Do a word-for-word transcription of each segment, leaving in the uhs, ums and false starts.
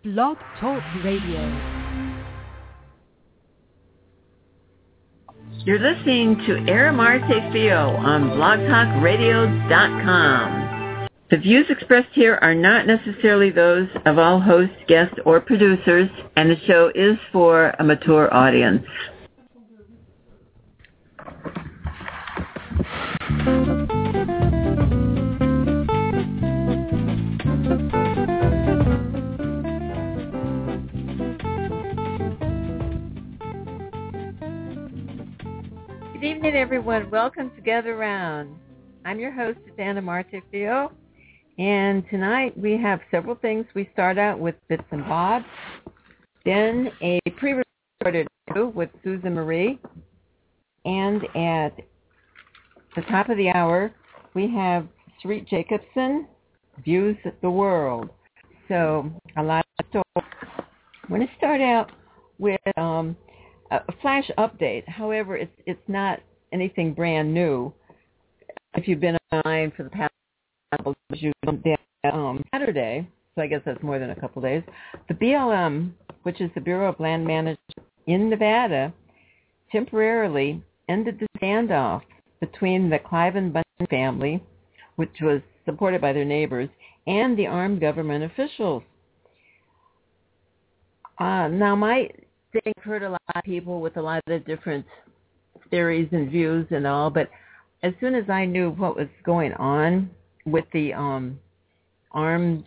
Blog Talk Radio. You're listening to Aramarte Fio on blog talk radio dot com. The views expressed here are not necessarily those of all hosts, guests, or producers, and the show is for a mature audience. Good evening, everyone. Welcome to Gather Round. I'm your host, Aramarte Fio, and tonight we have several things. We start out with Bits and Bobs, then a pre-recorded interview with Susan Marie, and at the top of the hour, we have Sarit Jacobson, Views the World. So a lot of stories. I'm going to start out with um, a flash update. However, it's it's not anything brand new. If you've been online for the past couple of days, um, Saturday, so I guess that's more than a couple of days, the B L M, which is the Bureau of Land Management in Nevada, temporarily ended the standoff between the Cliven Bundy family, which was supported by their neighbors, and the armed government officials. Uh, now, my thing, I've heard a lot of people with a lot of different theories and views and all, but as soon as I knew what was going on with the um, armed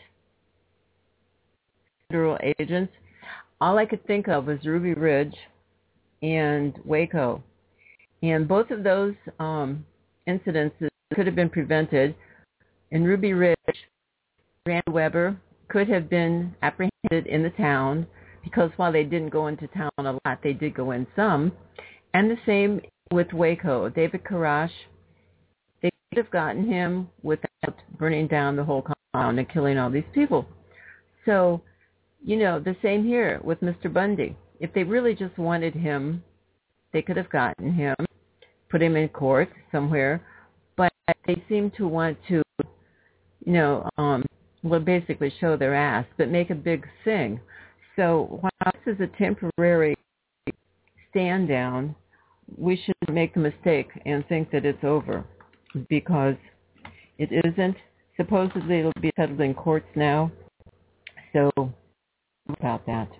federal agents, all I could think of was Ruby Ridge and Waco. And both of those um, incidences could have been prevented. In Ruby Ridge, Rand Weber could have been apprehended in the town because while they didn't go into town a lot, they did go in some. And the same with Waco. David Koresh, they could have gotten him without burning down the whole compound and killing all these people. So, you know, the same here with Mister Bundy. If they really just wanted him, they could have gotten him, put him in court somewhere, but they seem to want to, you know, um, well, basically show their ass, but make a big thing. So while this is a temporary stand down, we should make the mistake and think that it's over, because it isn't. Supposedly it'll be settled in courts now, so about that.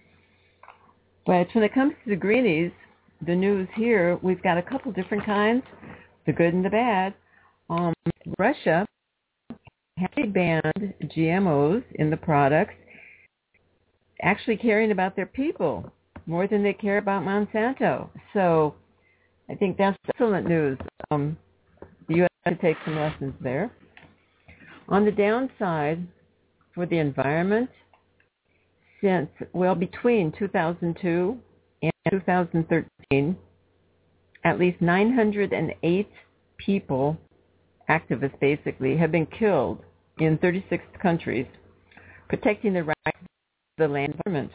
But when it comes to the greenies, the news here, we've got a couple different kinds, the good and the bad. Um, Russia had banned G M Os in the products, actually caring about their people more than they care about Monsanto. So I think that's excellent news. Um, the U S should take some lessons there. On the downside, for the environment, since, well, between two thousand two and two thousand thirteen, at least nine hundred eight people, activists basically, have been killed in thirty-six countries, protecting the rights of the land environment.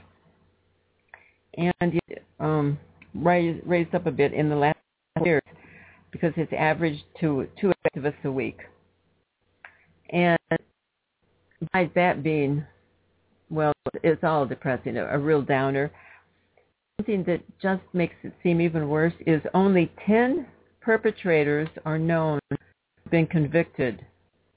And it um, raised, raised up a bit in the last years because it's averaged to two activists a week. And besides that being, well, it's all depressing, a, a real downer. Something that just makes it seem even worse is only ten perpetrators are known to have been convicted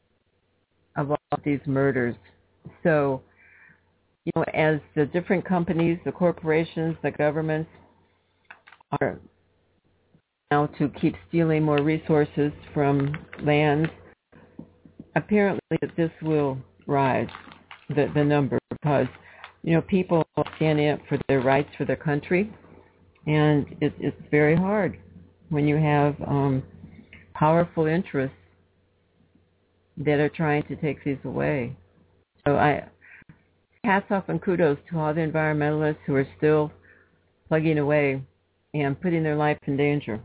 of all of these murders. So, you know, as the different companies, the corporations, the governments are now to keep stealing more resources from land, apparently this will rise, the, the number, because, you know, people are standing up for their rights for their country, and it, it's very hard when you have um, powerful interests that are trying to take these away. So I hats off and kudos to all the environmentalists who are still plugging away and putting their life in danger.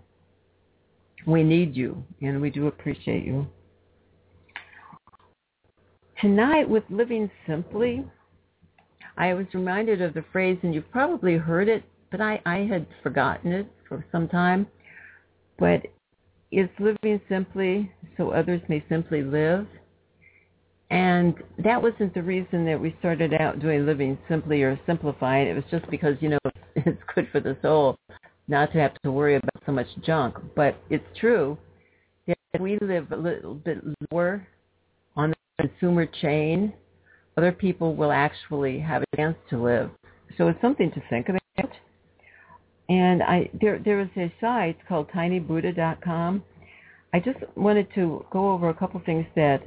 We need you, and we do appreciate you. Tonight with Living Simply, I was reminded of the phrase, and you've probably heard it, but I, I had forgotten it for some time. But it's living simply so others may simply live. And that wasn't the reason that we started out doing Living Simply or Simplifying. It was just because, you know, it's good for the soul not to have to worry about so much junk. But it's true that if we live a little bit lower on the consumer chain, other people will actually have a chance to live. So it's something to think about. And I there there is a site called tiny buddha dot com. I just wanted to go over a couple things that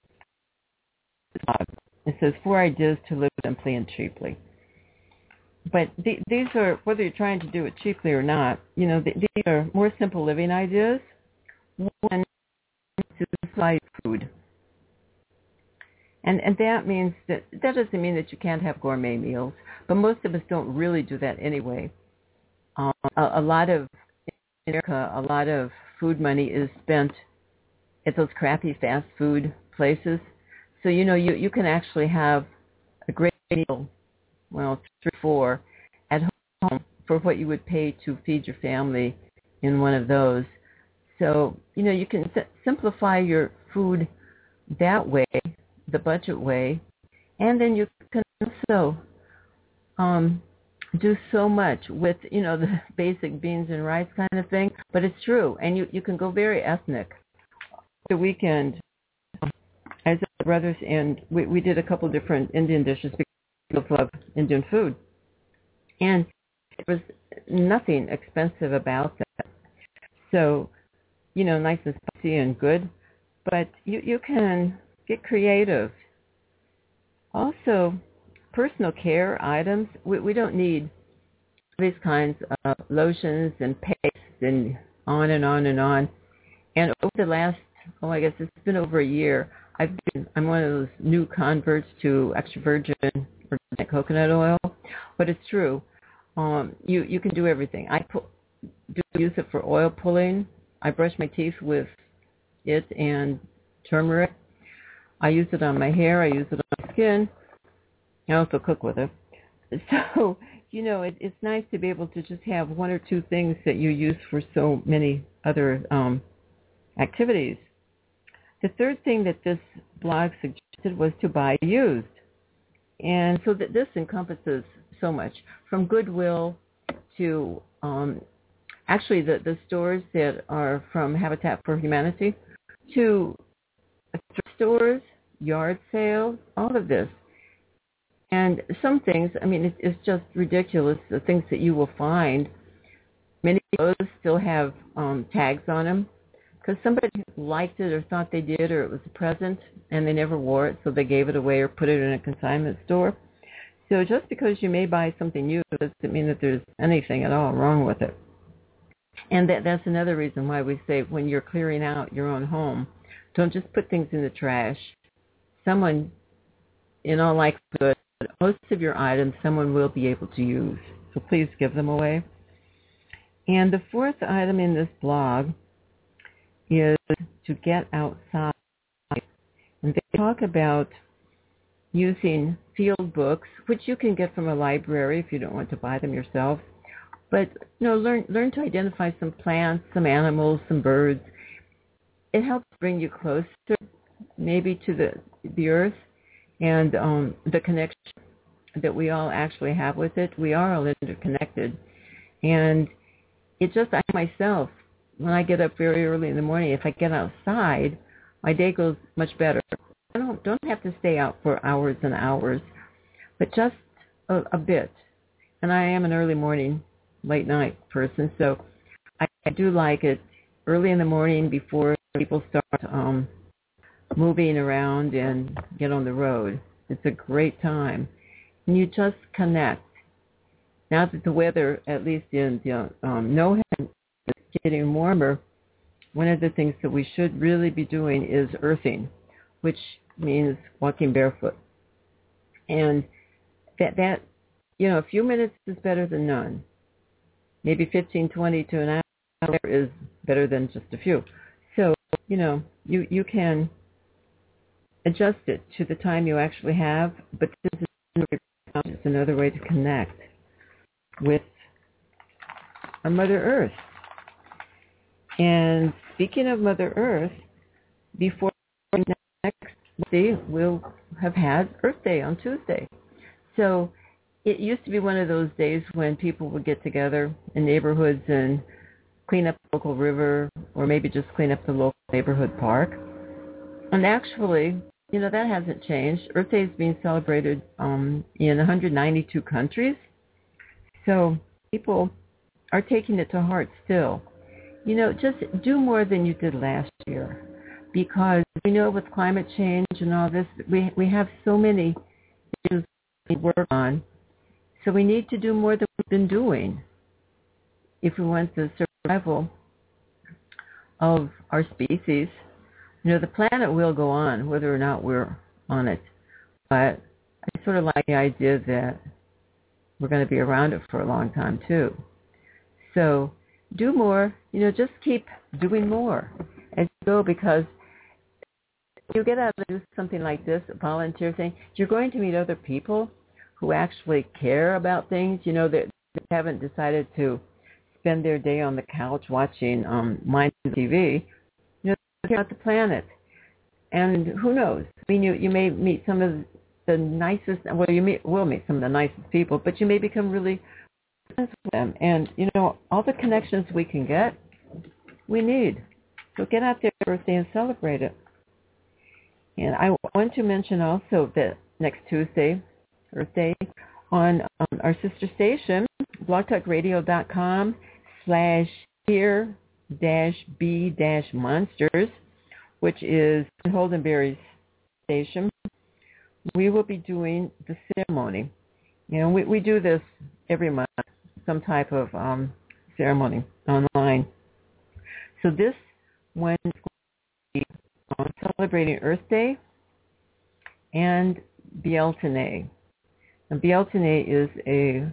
uh, it says four ideas to live simply and cheaply. But th- these are, whether you're trying to do it cheaply or not, you know, th- these are more simple living ideas. One is to supply food. And and that means that, that doesn't mean that you can't have gourmet meals, but most of us don't really do that anyway. Um, a, a lot of, in America, a lot of food money is spent at those crappy fast food places. So, you know, you, you can actually have a great meal, well, three, four, at home for what you would pay to feed your family in one of those. So, you know, you can s- simplify your food that way, the budget way, and then you can also um, do so much with, you know, the basic beans and rice kind of thing. But it's true, and you, you can go very ethnic. The weekend, I was at brothers, and we, we did a couple different Indian dishes because we love Indian food. And there was nothing expensive about that. So, you know, nice and spicy and good. But you, you can get creative. Also, personal care items. We, we don't need these kinds of lotions and pastes and on and on and on. And over the last, oh, I guess it's been over a year, I've been, I'm one of those new converts to extra virgin organic coconut oil. But it's true. Um, you, you can do everything. I pu- do use it for oil pulling. I brush my teeth with it and turmeric. I use it on my hair. I use it on my skin. I also cook with it. So, you know, it, it's nice to be able to just have one or two things that you use for so many other um, activities. The third thing that this blog suggested was to buy used. And so that this encompasses so much, from Goodwill to um, actually the, the stores that are from Habitat for Humanity to thrift stores, yard sales, all of this. And some things, I mean, it, it's just ridiculous, the things that you will find. Many of those still have um, tags on them because somebody liked it or thought they did, or it was a present and they never wore it, so they gave it away or put it in a consignment store. So just because you may buy something new doesn't mean that there's anything at all wrong with it. And that, that's another reason why we say when you're clearing out your own home, don't just put things in the trash. Someone, in all likelihood, most of your items someone will be able to use. So please give them away. And the fourth item in this blog is to get outside. And they talk about using field books, which you can get from a library if you don't want to buy them yourself. But, you know, learn learn to identify some plants, some animals, some birds. It helps bring you closer, maybe, to the the earth and um, the connection that we all actually have with it. We are all interconnected. And it just, I myself, when I get up very early in the morning, if I get outside, my day goes much better. I don't, don't have to stay out for hours and hours, but just a, a bit. And I am an early morning, late night person, so I, I do like it early in the morning before people start um, moving around and get on the road. It's a great time. And you just connect. Now that the weather, at least in the um, NOHAM, is getting warmer, one of the things that we should really be doing is earthing, which means walking barefoot. And that, that, you know, a few minutes is better than none. Maybe fifteen, twenty to an hour is better than just a few. So, you know, you, you can adjust it to the time you actually have, but this is another way to connect with our Mother Earth. And speaking of Mother Earth, before next see, we'll have had Earth Day on Tuesday. So it used to be one of those days when people would get together in neighborhoods and clean up the local river or maybe just clean up the local neighborhood park. And actually, you know, that hasn't changed. Earth Day is being celebrated um, in one hundred ninety-two countries. So people are taking it to heart still. You know, just do more than you did last year, because we know with climate change and all this, we we have so many issues to work on. So we need to do more than we've been doing if we want the survival of our species. You know, the planet will go on whether or not we're on it. But I sort of like the idea that we're going to be around it for a long time too. So do more, you know, just keep doing more as you go, because you get out to do something like this, a volunteer thing, you're going to meet other people who actually care about things, you know, that they haven't decided to spend their day on the couch watching um, Mind T V. You know, they care about the planet. And who knows? I mean, you, you may meet some of the nicest, well, you may, will meet some of the nicest people, but you may become really friends with them. And, you know, all the connections we can get, we need. So get out there Earth Day and celebrate it. And I want to mention also that next Tuesday, Earth Day, on um, our sister station, blogtalkradio.com slash here dash b dash monsters, which is Holdenberry's station, we will be doing the ceremony. You know, we, we do this every month, some type of um, ceremony online. So this one is going to be um, celebrating Earth Day and Beltane. And Beltane is a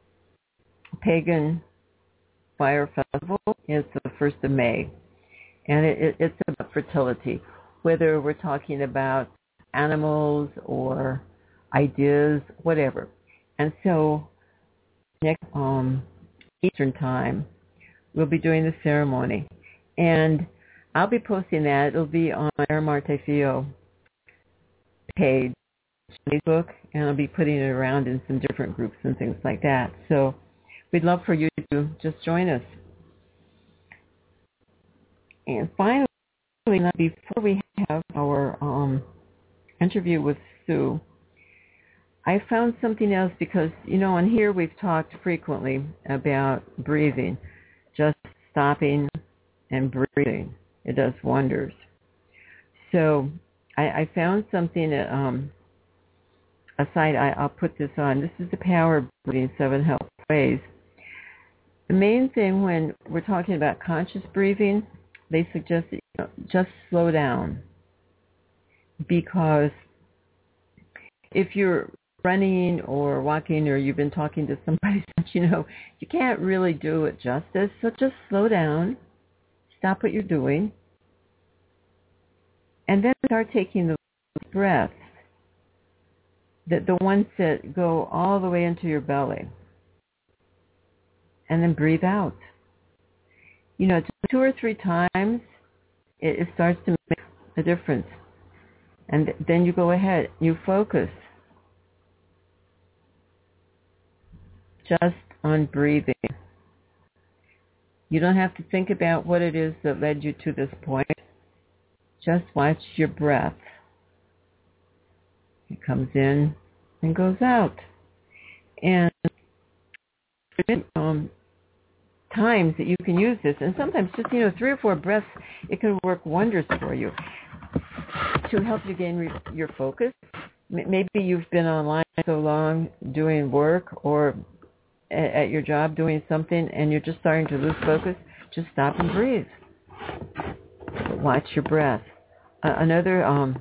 pagan fire festival. It's the first of May. And it, it, it's about fertility, whether we're talking about animals or ideas, whatever. And so next um, Eastern time, we'll be doing the ceremony. And I'll be posting that. It'll be on our Marte Fio page, Facebook, and I'll be putting it around in some different groups and things like that. So we'd love for you to just join us. And finally, before we have our um, interview with Sue, I found something else because, you know, on here we've talked frequently about breathing, just stopping and breathing. It does wonders. So I, I found something, that, um, a site, I, I'll put this on. This is the Power of Breathing, Seven Health Ways. The main thing when we're talking about conscious breathing, they suggest that you know, just slow down, because if you're running or walking or you've been talking to somebody, you know, you can't really do it justice. So just slow down, stop what you're doing, and then start taking the breaths, the, the ones that go all the way into your belly, and then breathe out. You know, two or three times, it, it starts to make a difference. And then you go ahead, you focus just on breathing. You don't have to think about what it is that led you to this point. Just watch your breath. It comes in and goes out. And um, times that you can use this, and sometimes just, you know, three or four breaths, it can work wonders for you to help you gain re- your focus. M- maybe you've been online so long doing work or a- at your job doing something and you're just starting to lose focus. Just stop and breathe. Watch your breath. Uh, another um,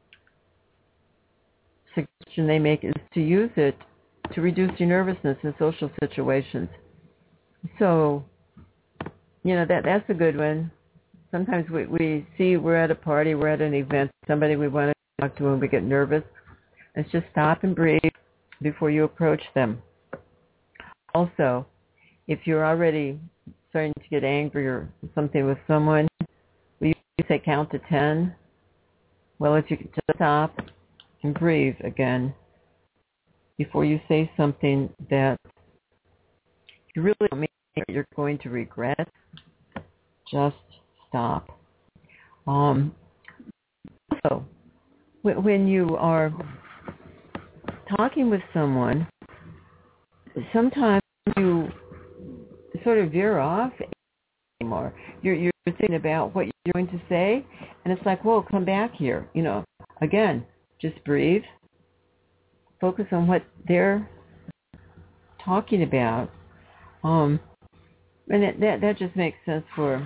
suggestion they make is to use it to reduce your nervousness in social situations. So, you know, that that's a good one. Sometimes we, we see we're at a party, we're at an event, somebody we want to talk to and we get nervous. Let's just stop and breathe before you approach them. Also, if you're already starting to get angry or something with someone, we say count to ten Well, if you could just stop and breathe again before you say something that you really don't mean that you're going to regret, just stop. Um, so, when you are talking with someone, sometimes you sort of veer off anymore. You're, you're thinking about what you're going to say, and it's like, whoa, come back here. You know, again, just breathe. Focus on what they're talking about. Um, and that, that, that just makes sense for...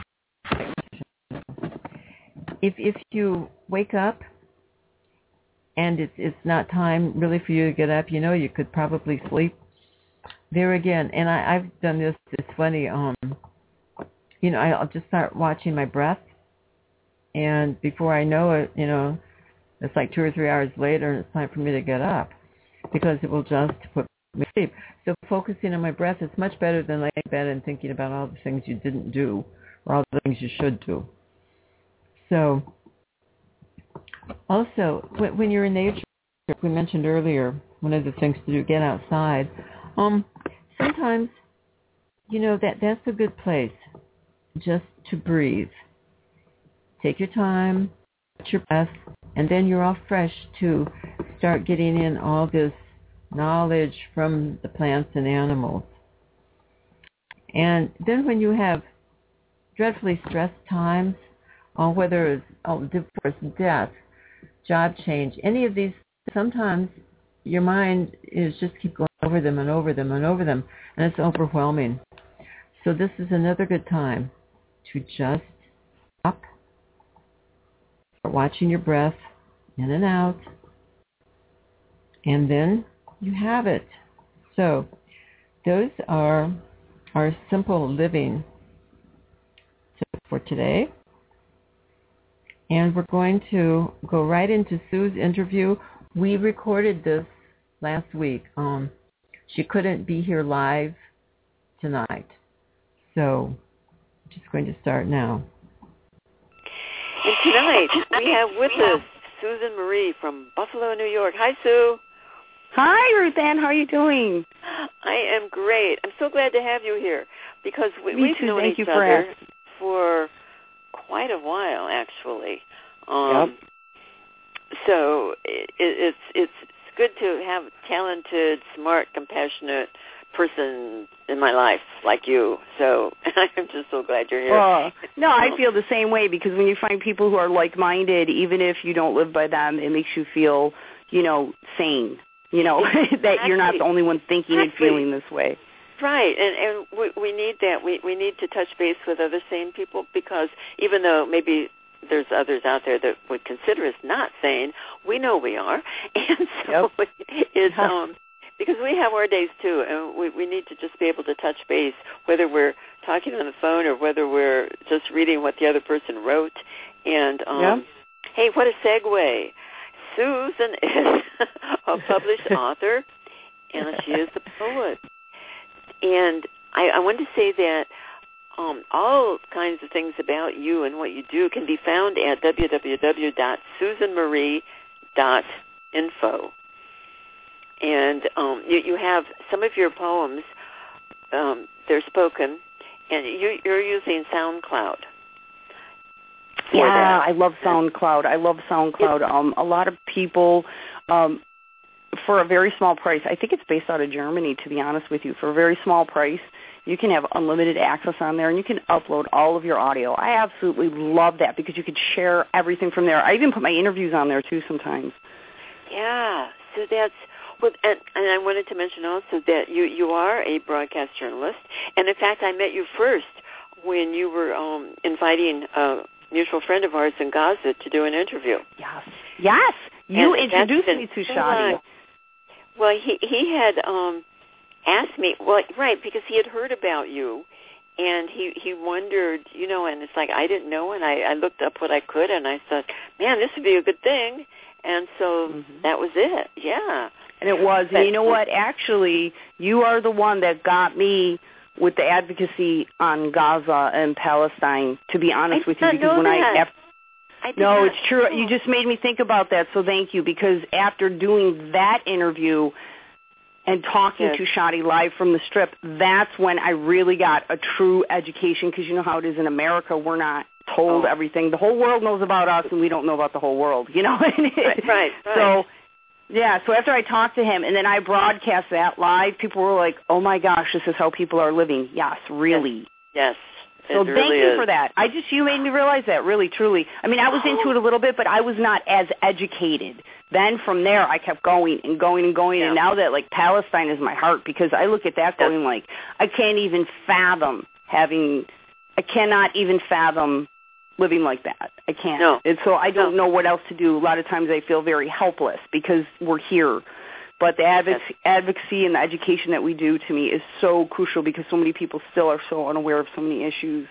If if you wake up and it's it's not time really for you to get up, you know, you could probably sleep. There again, and I, I've done this. It's funny. Um, you know, I'll just start watching my breath, and before I know it, you know, it's like two or three hours later, and it's time for me to get up because it will just put me to sleep. So focusing on my breath is much better than laying in bed and thinking about all the things you didn't do or all the things you should do. So, also, when you're in nature, we mentioned earlier, one of the things to do, get outside. Um, sometimes, you know, that that's a good place just to breathe. Take your time, get your breath, and then you're all fresh to start getting in all this knowledge from the plants and animals. And then when you have dreadfully stressed times, or whether it's oh, divorce, death, job change, any of these, sometimes your mind is just keep going over them and over them and over them, and it's overwhelming. So this is another good time to just stop, start watching your breath in and out, and then you have it. So those are our simple living tips for today. And we're going to go right into Sue's interview. We recorded this last week. Um, she couldn't be here live tonight. So I'm just going to start now. And tonight we have with us Susan Marie from Buffalo, New York. Hi, Sue. Hi, Ruth Ann. How are you doing? I am great. I'm so glad to have you here because we, Me we've too. known Thank each you for other asking. for quite a while, actually. Um, yep. So it, it's it's good to have a talented, smart, compassionate person in my life like you. So I'm just so glad you're here. Uh, no, I feel the same way because when you find people who are like-minded, even if you don't live by them, it makes you feel, you know, sane. You know, exactly. That you're not the only one thinking exactly. and feeling this way. Right, and and we, we need that. We we need to touch base with other sane people because even though maybe there's others out there that would consider us not sane, we know we are, and so yep. it's um because we have our days too, and we we need to just be able to touch base, whether we're talking on the phone or whether we're just reading what the other person wrote. And um, yep. hey, what a segue! Susan is a published author, and she is a poet. And I, I want to say that um, all kinds of things about you and what you do can be found at w w w dot susan marie dot info. And um, you, you have some of your poems, um, they're spoken, and you, you're using SoundCloud. Yeah, I love SoundCloud. I love SoundCloud. Um, a lot of people... Um, for a very small price, I think it's based out of Germany, to be honest with you. For a very small price, you can have unlimited access on there, and you can upload all of your audio. I absolutely love that because you could share everything from there. I even put my interviews on there, too, sometimes. Yeah, so that's, well, and, and I wanted to mention also that you, you are a broadcast journalist, and in fact, I met you first when you were um, inviting a mutual friend of ours in Gaza to do an interview. Yes, yes, you and introduced me to Shadi. Well, he he had um, asked me, well, right, because he had heard about you, and he, he wondered, you know, and it's like I didn't know, and I, I looked up what I could, and I thought, man, this would be a good thing, and so mm-hmm. that was it, yeah. And it was, and you know what, actually, you are the one that got me with the advocacy on Gaza and Palestine, to be honest I with you, because know when that. I... After, I did No, not it's true. know. You just made me think about that, so thank you, because after doing that interview and talking yes. to Shadi live from the Strip, that's when I really got a true education, because you know how it is in America. We're not told oh. everything. The whole world knows about us, and we don't know about the whole world, you know? right, right, right. So, yeah, so after I talked to him and then I broadcast that live, people were like, oh, my gosh, this is how people are living. Yes, really. Yes. yes. So it thank really you is. for that. I just, you made me realize that, really, truly. I mean, I was into it a little bit, but I was not as educated. Then from there, I kept going and going and going, yeah. and now that, like, Palestine is my heart, because I look at that going, yes. like, I can't even fathom having, I cannot even fathom living like that. I can't. No. And so I don't no. know what else to do. A lot of times I feel very helpless because we're here. But the advoc- yes. advocacy and the education that we do, to me, is so crucial, because so many people still are so unaware of so many issues.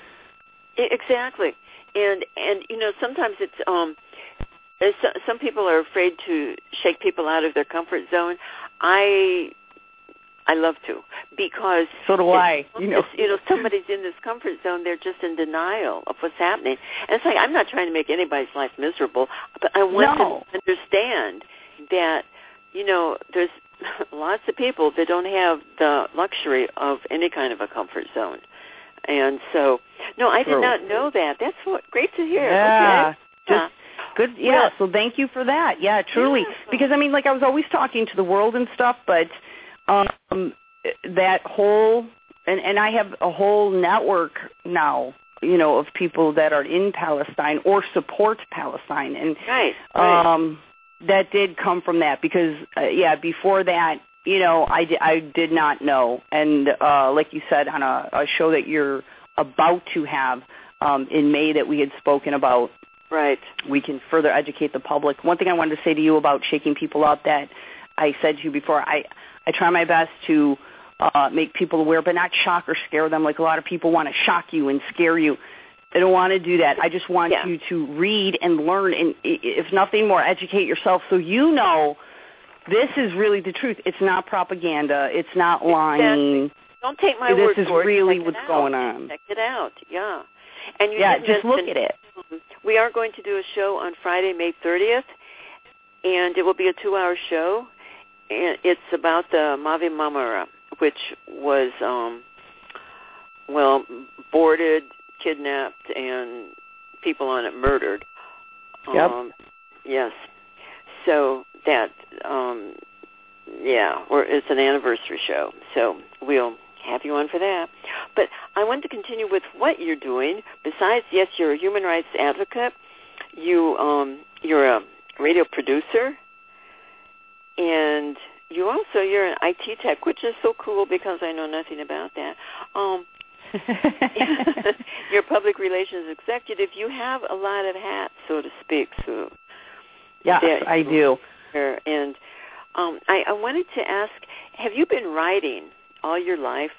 Exactly. And, and you know, sometimes it's, um, it's, some people are afraid to shake people out of their comfort zone. I I love to, because so do I. You know, you know, somebody's in this comfort zone. They're just in denial of what's happening. And it's like, I'm not trying to make anybody's life miserable, but I want no. them to understand that, you know, there's lots of people that don't have the luxury of any kind of a comfort zone. And so, no, I True. did not know that. That's what, great to hear. Yeah. Okay. Just, yeah. Good. Yeah. Well, so thank you for that. Yeah, truly. Yeah. Because, I mean, like, I was always talking to the world and stuff, but um, that whole, and, and I have a whole network now, you know, of people that are in Palestine or support Palestine. And right, right. Um, that did come from that, because, uh, yeah, before that, you know, I, di- I did not know. And uh, like you said, on a, a show that you're about to have um, in May that we had spoken about, right, we can further educate the public. One thing I wanted to say to you about shaking people up that I said to you before, I, I try my best to uh, make people aware, but not shock or scare them like a lot of people want to shock you and scare you. I don't want to do that. I just want yeah. you to read and learn, and if nothing more, educate yourself so you know this is really the truth. It's not propaganda. It's not lying. Exactly. Don't take my this word is for it. really Check what's it going out. on. Check it out. Yeah. And you yeah, did just mention, look at it. We are going to do a show on Friday, May thirtieth, and it will be a two-hour show. And it's about the Mavi Marmara, which was, um, well, boarded, kidnapped, and people on it murdered. Yep. Um, yes. So that, um, yeah, or it's an anniversary show. So we'll have you on for that. But I want to continue with what you're doing. Besides, yes, you're a human rights advocate. You, um, you're a radio producer, and you also you're an I T tech, which is so cool because I know nothing about that. Um, you're a public relations executive. You have a lot of hats, so to speak. So yes, I do. And um, I, I wanted to ask: have you been writing all your life?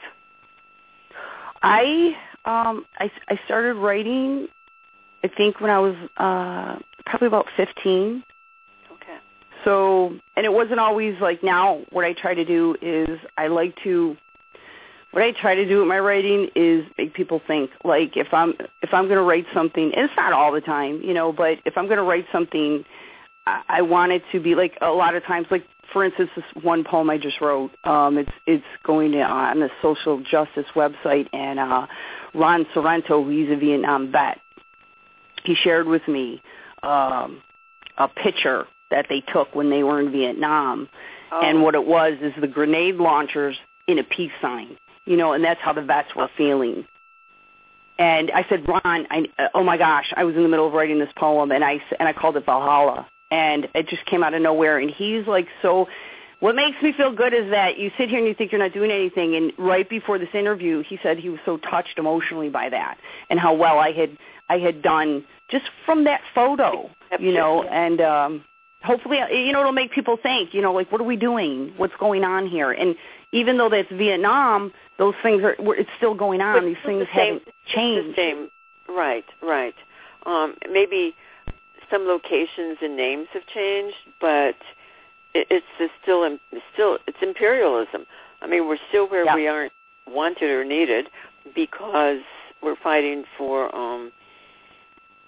I um I I started writing, I think, when I was uh, probably about fifteen. Okay. So, and it wasn't always like now. What I try to do is I like to. What I try to do with my writing is make people think. Like if I'm if I'm going to write something, and it's not all the time, you know, but if I'm going to write something, I, I want it to be like a lot of times. Like for instance, this one poem I just wrote. Um, it's it's going to, uh, on the social justice website, and uh, Ron Sorrento, he's a Vietnam vet. He shared with me um, a picture that they took when they were in Vietnam, oh. and what it was is the grenade launchers in a peace sign. You know, and that's how the vets were feeling. And I said, Ron, I, oh my gosh, I was in the middle of writing this poem, and I and I called it Valhalla, and it just came out of nowhere. And he's like, so, what makes me feel good is that you sit here and you think you're not doing anything. And right before this interview, he said he was so touched emotionally by that, and how well I had I had done just from that photo, you know, and um, hopefully, you know, it'll make people think, you know, like, what are we doing? What's going on here? And even though that's Vietnam, those things are, it's still going on. But These things the same, haven't changed. The same. Right, right. Um, maybe some locations and names have changed, but it, it's just still, it's still, it's imperialism. I mean, we're still where yeah. we aren't wanted or needed because we're fighting for um,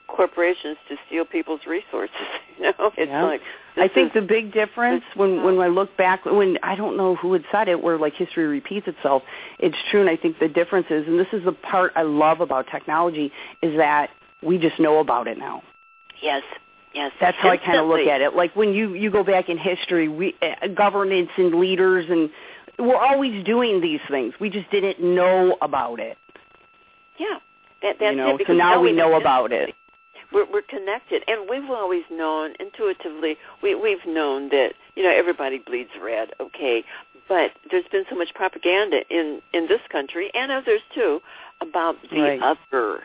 corporations to steal people's resources. You know, it's yeah. like I think is, the big difference when when I look back, when I don't know who had said it, where like history repeats itself. It's true, and I think the difference is, and this is the part I love about technology, is that we just know about it now. Yes. Yes, that's how instantly. I kind of look at it. Like when you, you go back in history, we uh, governments and leaders and we're always doing these things. We just didn't know about it. Yeah, that, that's you know, it. So now, now we know know about it. We're, we're connected, and we've always known intuitively. We, we've known that you know everybody bleeds red, okay, but there's been so much propaganda in in this country and others too about the right. other.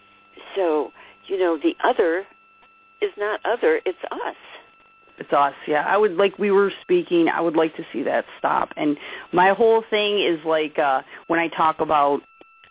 So you know the other is not other, it's us. It's us, yeah. I would, like we were speaking, I would like to see that stop. And my whole thing is like uh, when I talk about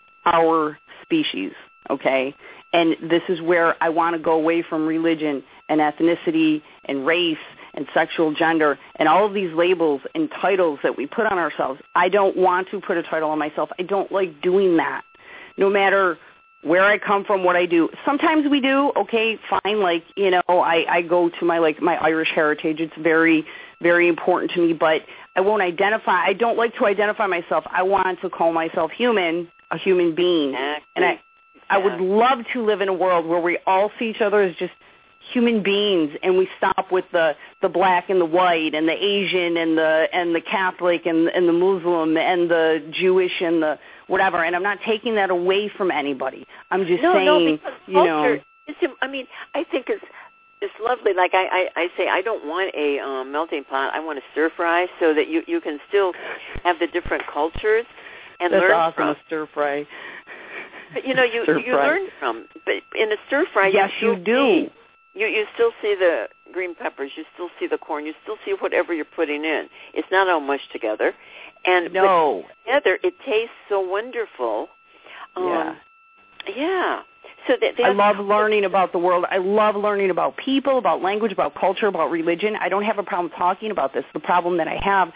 our species, okay, and this is where I want to go away from religion and ethnicity and race and sexual gender and all of these labels and titles that we put on ourselves. I don't want to put a title on myself. I don't like doing that, no matter where I come from, what I do. Sometimes we do, okay, fine, like, you know, I, I go to my, like, my Irish heritage. It's very, very important to me, but I won't identify, I don't like to identify myself. I want to call myself human, a human being. Exactly. And I, I would love to live in a world where we all see each other as just human beings, and we stop with the, the black and the white and the Asian and the and the Catholic and and the Muslim and the Jewish and the whatever. And I'm not taking that away from anybody. I'm just no, saying, no, because you culture know. Is, I mean, I think it's it's lovely. Like I, I, I say, I don't want a um, melting pot. I want a stir fry so that you you can still have the different cultures and That's learn awesome, from. a stir fry. But you know, you stir you fry. learn from. But in a stir fry, yes, you, you do. See, You you still see the green peppers, you still see the corn, you still see whatever you're putting in. It's not all mushed together. And no. together, it tastes so wonderful. Um, yeah. Yeah. So that I love learning about the world. I love learning about people, about language, about culture, about religion. I don't have a problem talking about this. The problem that I have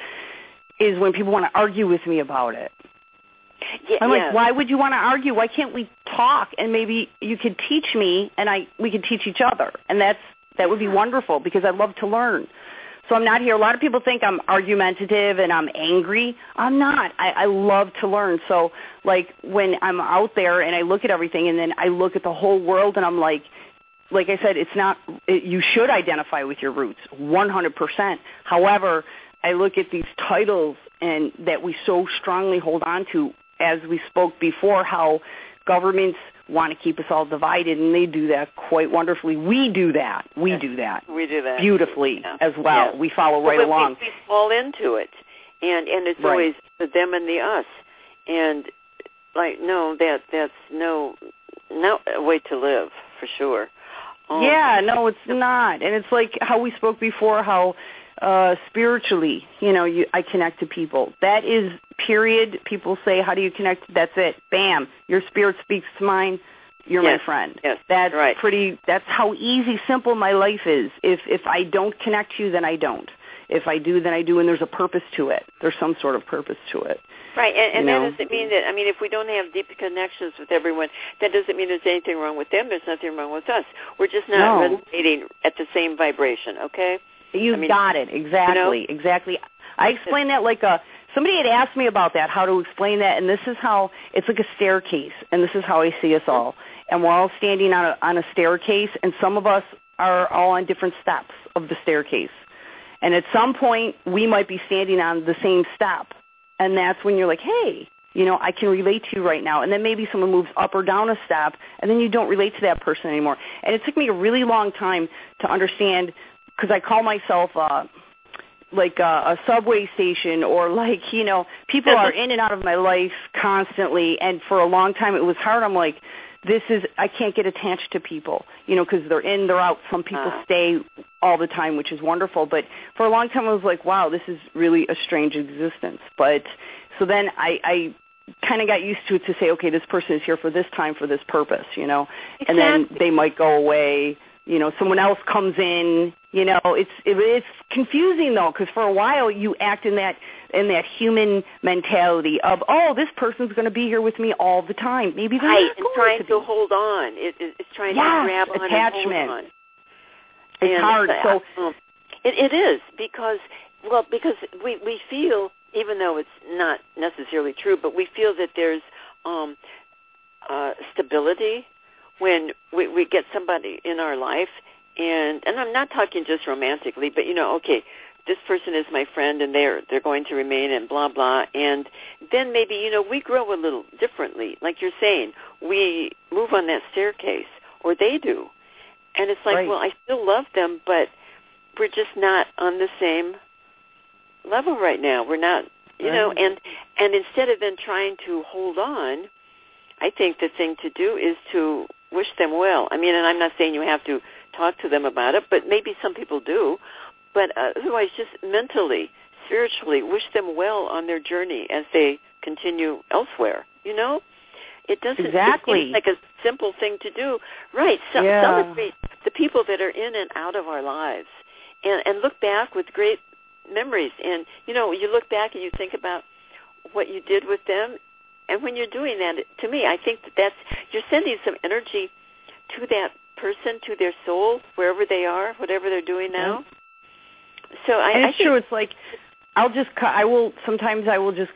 is when people want to argue with me about it. Yeah, I'm yeah. like, why would you want to argue? Why can't we talk and maybe you could teach me and I we could teach each other, and that's that would be wonderful because I love to learn. So I'm not here. A lot of people think I'm argumentative and I'm angry. I'm not. I, I love to learn. So like when I'm out there and I look at everything and then I look at the whole world and I'm like, like I said, it's not. It, you should identify with your roots, one hundred percent. However, I look at these titles and that we so strongly hold on to. As we spoke before, how governments want to keep us all divided, and they do that quite wonderfully. We do that. We yes, do that. We do that beautifully yeah. as well. Yeah. We follow right but along. We, we fall into it, and and it's right. always the them and the us, and like no, that that's no no way to live for sure. Um, yeah, no, it's not, and it's like how we spoke before, how. Uh, spiritually, you know, you, I connect to people. That is, period. People say, how do you connect? That's it. Bam. Your spirit speaks to mine. You're yes, my friend. Yes, that's right. pretty, that's how easy, simple my life is. If if I don't connect to you, then I don't. If I do, then I do, and there's a purpose to it. There's some sort of purpose to it. Right, and, and that know? doesn't mean that, I mean, if we don't have deep connections with everyone, that doesn't mean there's anything wrong with them. There's nothing wrong with us. We're just not no. resonating at the same vibration, okay? You I mean, got it. Exactly. You know? Exactly. I explained that like a, somebody had asked me about that, how to explain that, and this is how, it's like a staircase, and this is how I see us all. And we're all standing on a, on a staircase, and some of us are all on different steps of the staircase. And at some point, we might be standing on the same step, and that's when you're like, hey, you know, I can relate to you right now. And then maybe someone moves up or down a step, and then you don't relate to that person anymore. And it took me a really long time to understand, because I call myself uh, like a, a subway station, or like, you know, people are in and out of my life constantly, and for a long time it was hard. I'm like, this is, I can't get attached to people, you know, because they're in, they're out. Some people uh. stay all the time, which is wonderful. But for a long time I was like, wow, this is really a strange existence. But so then I, I kind of got used to it to say, okay, this person is here for this time, for this purpose, you know, exactly. And then they might go away. You know, someone else comes in, You know, it's it, it's confusing though, because for a while you act in that in that human mentality of, oh, this person's going to be here with me all the time. Maybe they're right, not and going trying to, to be. hold on. It, it, it's trying yes, to grab on attachment. and hold on. It's and hard. Uh, so um, it, it is because well because we we feel, even though it's not necessarily true, but we feel that there's um, uh, stability when we, we get somebody in our life. And and I'm not talking just romantically, but, you know, okay, this person is my friend and they're they're going to remain and blah, blah. And then maybe, you know, we grow a little differently. Like you're saying, we move on that staircase, or they do. And it's like, right. well, I still love them, but we're just not on the same level right now. We're not, you right. know, and, and instead of then trying to hold on, I think the thing to do is to wish them well. I mean, and I'm not saying you have to talk to them about it, but maybe some people do. But uh, otherwise, just mentally, spiritually, wish them well on their journey as they continue elsewhere. You know, it doesn't exactly it seems like a simple thing to do, right? So, yeah. Celebrate the people that are in and out of our lives, and and look back with great memories. And you know, you look back and you think about what you did with them, and when you're doing that, to me, I think that that's you're sending some energy to that person, to their soul, wherever they are, whatever they're doing now. Yeah. So I, and I it's think true. It's like I'll just cut. I will sometimes I will just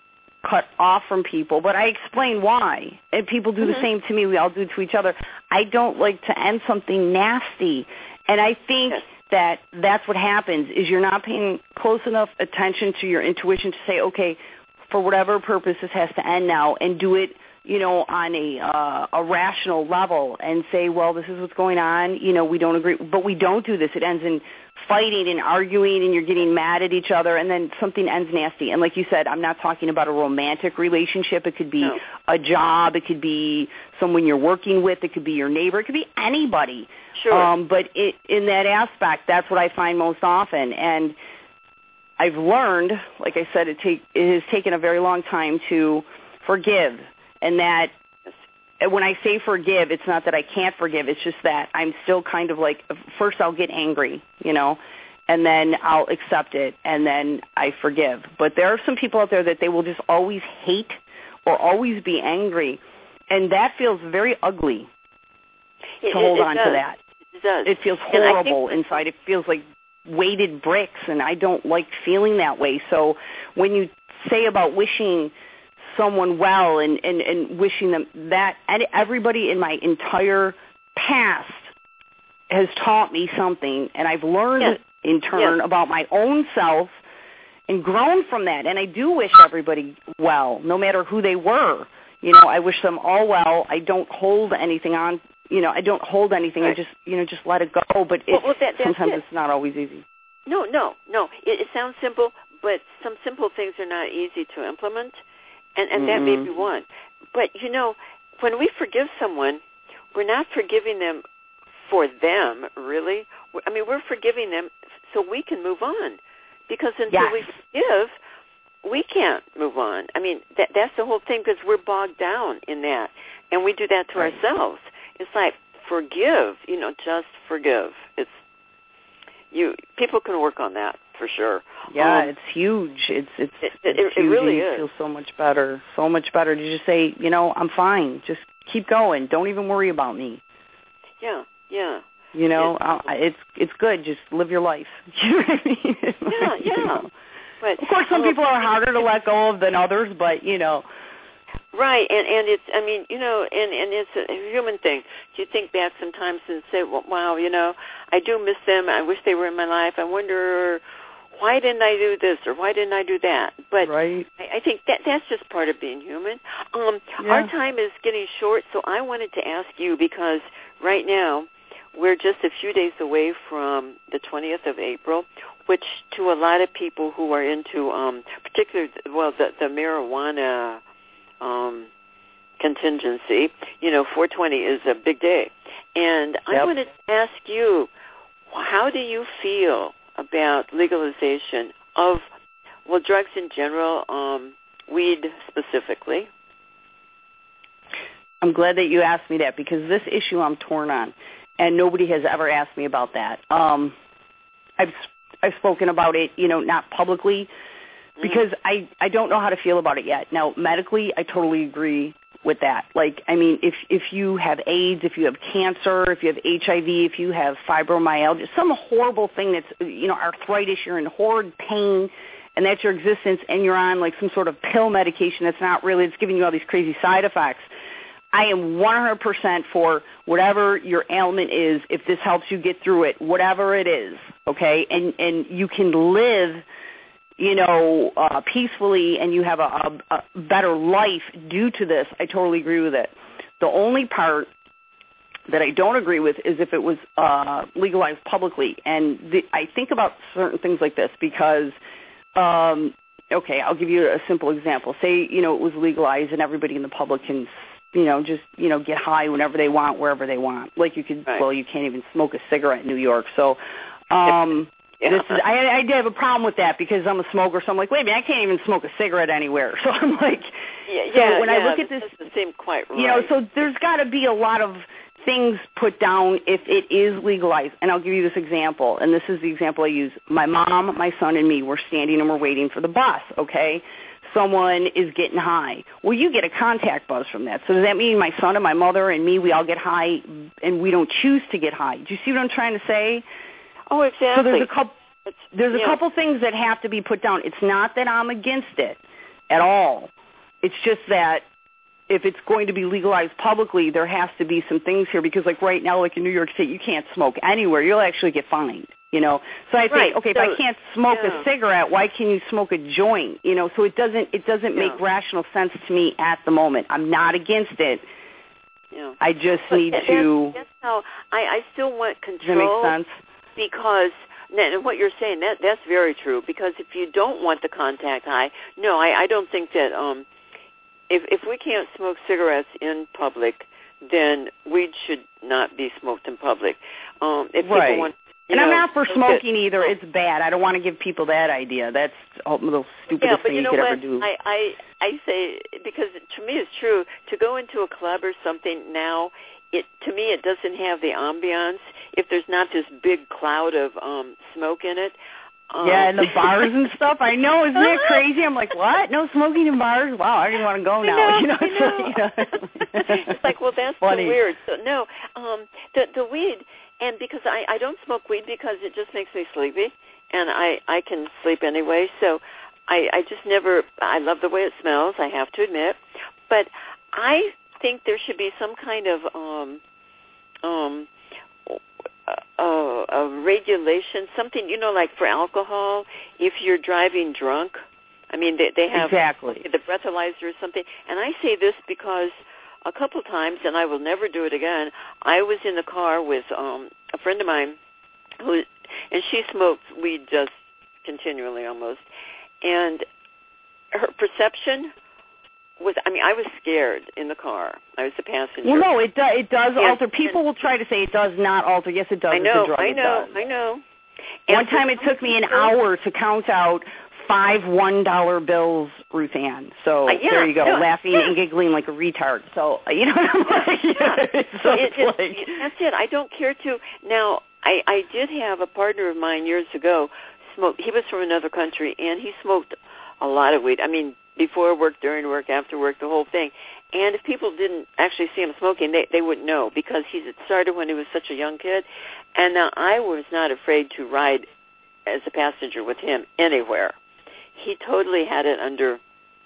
cut off from people, but I explain why, and people do mm-hmm. the same to me. We all do it to each other. I don't like to end something nasty, and I think yes. that that's what happens. Is you're not paying close enough attention to your intuition to say, okay, for whatever purpose this has to end now, and do it, you know, on a uh, a rational level, and say, well, this is what's going on. You know, we don't agree, but we don't do this. It ends in fighting and arguing, and you're getting mad at each other, and then something ends nasty. And like you said, I'm not talking about a romantic relationship. It could be no. a job. It could be someone you're working with. It could be your neighbor. It could be anybody. Sure. Um, but it, in that aspect, that's what I find most often. And I've learned, like I said, it, take, it has taken a very long time to forgive. And that when I say forgive, it's not that I can't forgive. It's just that I'm still kind of like, first I'll get angry, you know, and then I'll accept it, and then I forgive. But there are some people out there that they will just always hate or always be angry, and that feels very ugly it, to hold it, it on does. to that. It does. It feels horrible inside. It feels like weighted bricks, and I don't like feeling that way. So when you say about wishing someone well and, and, and wishing them that, and everybody in my entire past has taught me something, and I've learned yes. in turn yes. about my own self and grown from that. And I do wish everybody well, no matter who they were. You know, I wish them all well. I don't hold anything on, you know, I don't hold anything. Right. I just, you know, just let it go. But it, well, well, that, sometimes it. it's not always easy. No, no, no. It, it sounds simple, but some simple things are not easy to implement. And, and that may be one. But, you know, when we forgive someone, we're not forgiving them for them, really. I mean, we're forgiving them so we can move on. Because until yes. we forgive, we can't move on. I mean, that, that's the whole thing, because we're bogged down in that. And we do that to right. ourselves. It's like, forgive, you know, just forgive. It's you. People can work on that. For sure. Yeah, um, it's huge. It's it's it, it's it, huge. it really you is. feel so much better, so much better to just say, you know, I'm fine. Just keep going. Don't even worry about me. Yeah, yeah. You know, it's, I'll, it's it's good. Just live your life. You know what I mean? Yeah, yeah. You know. But of course, some um, people are harder to let go of than others, but you know. Right, and and it's, I mean, you know, and and it's a human thing. You think back sometimes and say, well, wow, you know, I do miss them. I wish they were in my life. I wonder, why didn't I do this or why didn't I do that? But right. I, I think that that's just part of being human. Um, yeah. Our time is getting short, so I wanted to ask you, because right now we're just a few days away from the twentieth of April, which to a lot of people who are into, um, particularly, well, the, the marijuana um, contingency, you know, four twenty is a big day. And yep. I wanted to ask you, how do you feel about legalization of, well, drugs in general, um, weed specifically? I'm glad that you asked me that, because this issue I'm torn on, and nobody has ever asked me about that. Um, I've I've spoken about it, you know, not publicly, because I I don't know how to feel about it yet. Now, medically, I totally agree with that. Like, I mean, if if you have AIDS, if you have cancer, if you have H I V, if you have fibromyalgia, some horrible thing that's, you know, arthritis, you're in horrid pain, and that's your existence, and you're on like some sort of pill medication that's not really, it's giving you all these crazy side effects. I am one hundred percent for whatever your ailment is, if this helps you get through it, whatever it is, okay, and and you can live, you know, uh, peacefully, and you have a, a, a better life due to this. I totally agree with it. The only part that I don't agree with is if it was uh, legalized publicly. And the, I think about certain things like this because, um, okay, I'll give you a simple example. Say, you know, it was legalized and everybody in the public can, you know, just, you know, get high whenever they want, wherever they want. Like you could, right. Well, you can't even smoke a cigarette in New York. So, um, yeah. This is, I, I did have a problem with that because I'm a smoker, so I'm like, wait a minute, I can't even smoke a cigarette anywhere. So I'm like, yeah, so yeah, when yeah, I look at this, doesn't seem quite right. You know, so there's got to be a lot of things put down if it is legalized. And I'll give you this example, and this is the example I use. My mom, my son, and me, we're standing and we're waiting for the bus, okay? Someone is getting high. Well, you get a contact buzz from that. So does that mean my son and my mother and me, we all get high and we don't choose to get high? Do you see what I'm trying to say? Oh, exactly. So there's a couple there's a yeah. couple things that have to be put down. It's not that I'm against it at all. It's just that if it's going to be legalized publicly, there has to be some things here because, like right now, like in New York State, you can't smoke anywhere. You'll actually get fined. You know, so I think, right. okay, so, if I can't smoke yeah. a cigarette, why can you smoke a joint? You know, so it doesn't it doesn't yeah. make rational sense to me at the moment. I'm not against it. Yeah. I just but need that's, to. That's how I, I still want control. Does that make sense? Because and what you're saying that that's very true. Because if you don't want the contact high, no, I, I don't think that. Um, if if we can't smoke cigarettes in public, then weed should not be smoked in public. Um, if right. people want. You and know, I'm not for smoking either. It's bad. I don't want to give people that idea. That's the stupidest yeah, but thing you, know you could what? ever do. I, I, I say, because to me it's true, to go into a club or something now, it to me it doesn't have the ambiance if there's not this big cloud of um, smoke in it. Um, yeah, and the bars and stuff. I know, isn't that crazy? I'm like, what? No smoking in bars? Wow, I don't even want to go now. I know, you know, I it's, know. Like, you know. It's like, well, that's Funny. so weird. So no, um, the the weed, and because I I don't smoke weed because it just makes me sleepy, and I I can sleep anyway. So I I just never. I love the way it smells. I have to admit, but I think there should be some kind of um um. A, a regulation, something, you know, like for alcohol, if you're driving drunk, I mean, they, they have exactly. the breathalyzer or something. And I say this because a couple times, and I will never do it again, I was in the car with um, a friend of mine, who, and she smoked weed just continually almost, and her perception was, I mean, I was scared in the car. I was the passenger. Well, no, it, do, it does and, alter. People will try to say it does not alter. Yes, it does. I know, it's a drug. I know, it does. I know. One time it took me an hour to count out five one-dollar bills, Ruth Ann. So uh, yeah, there you go, no, laughing yeah. and giggling like a retard. So, you know what I'm like? Yeah. so it, it's it, like... That's it. I don't care to. Now, I, I did have a partner of mine years ago smoke. He was from another country, and he smoked a lot of weed. I mean, before work, during work, after work, the whole thing. And if people didn't actually see him smoking, they they wouldn't know because he started when he was such a young kid. And now I was not afraid to ride as a passenger with him anywhere. He totally had it under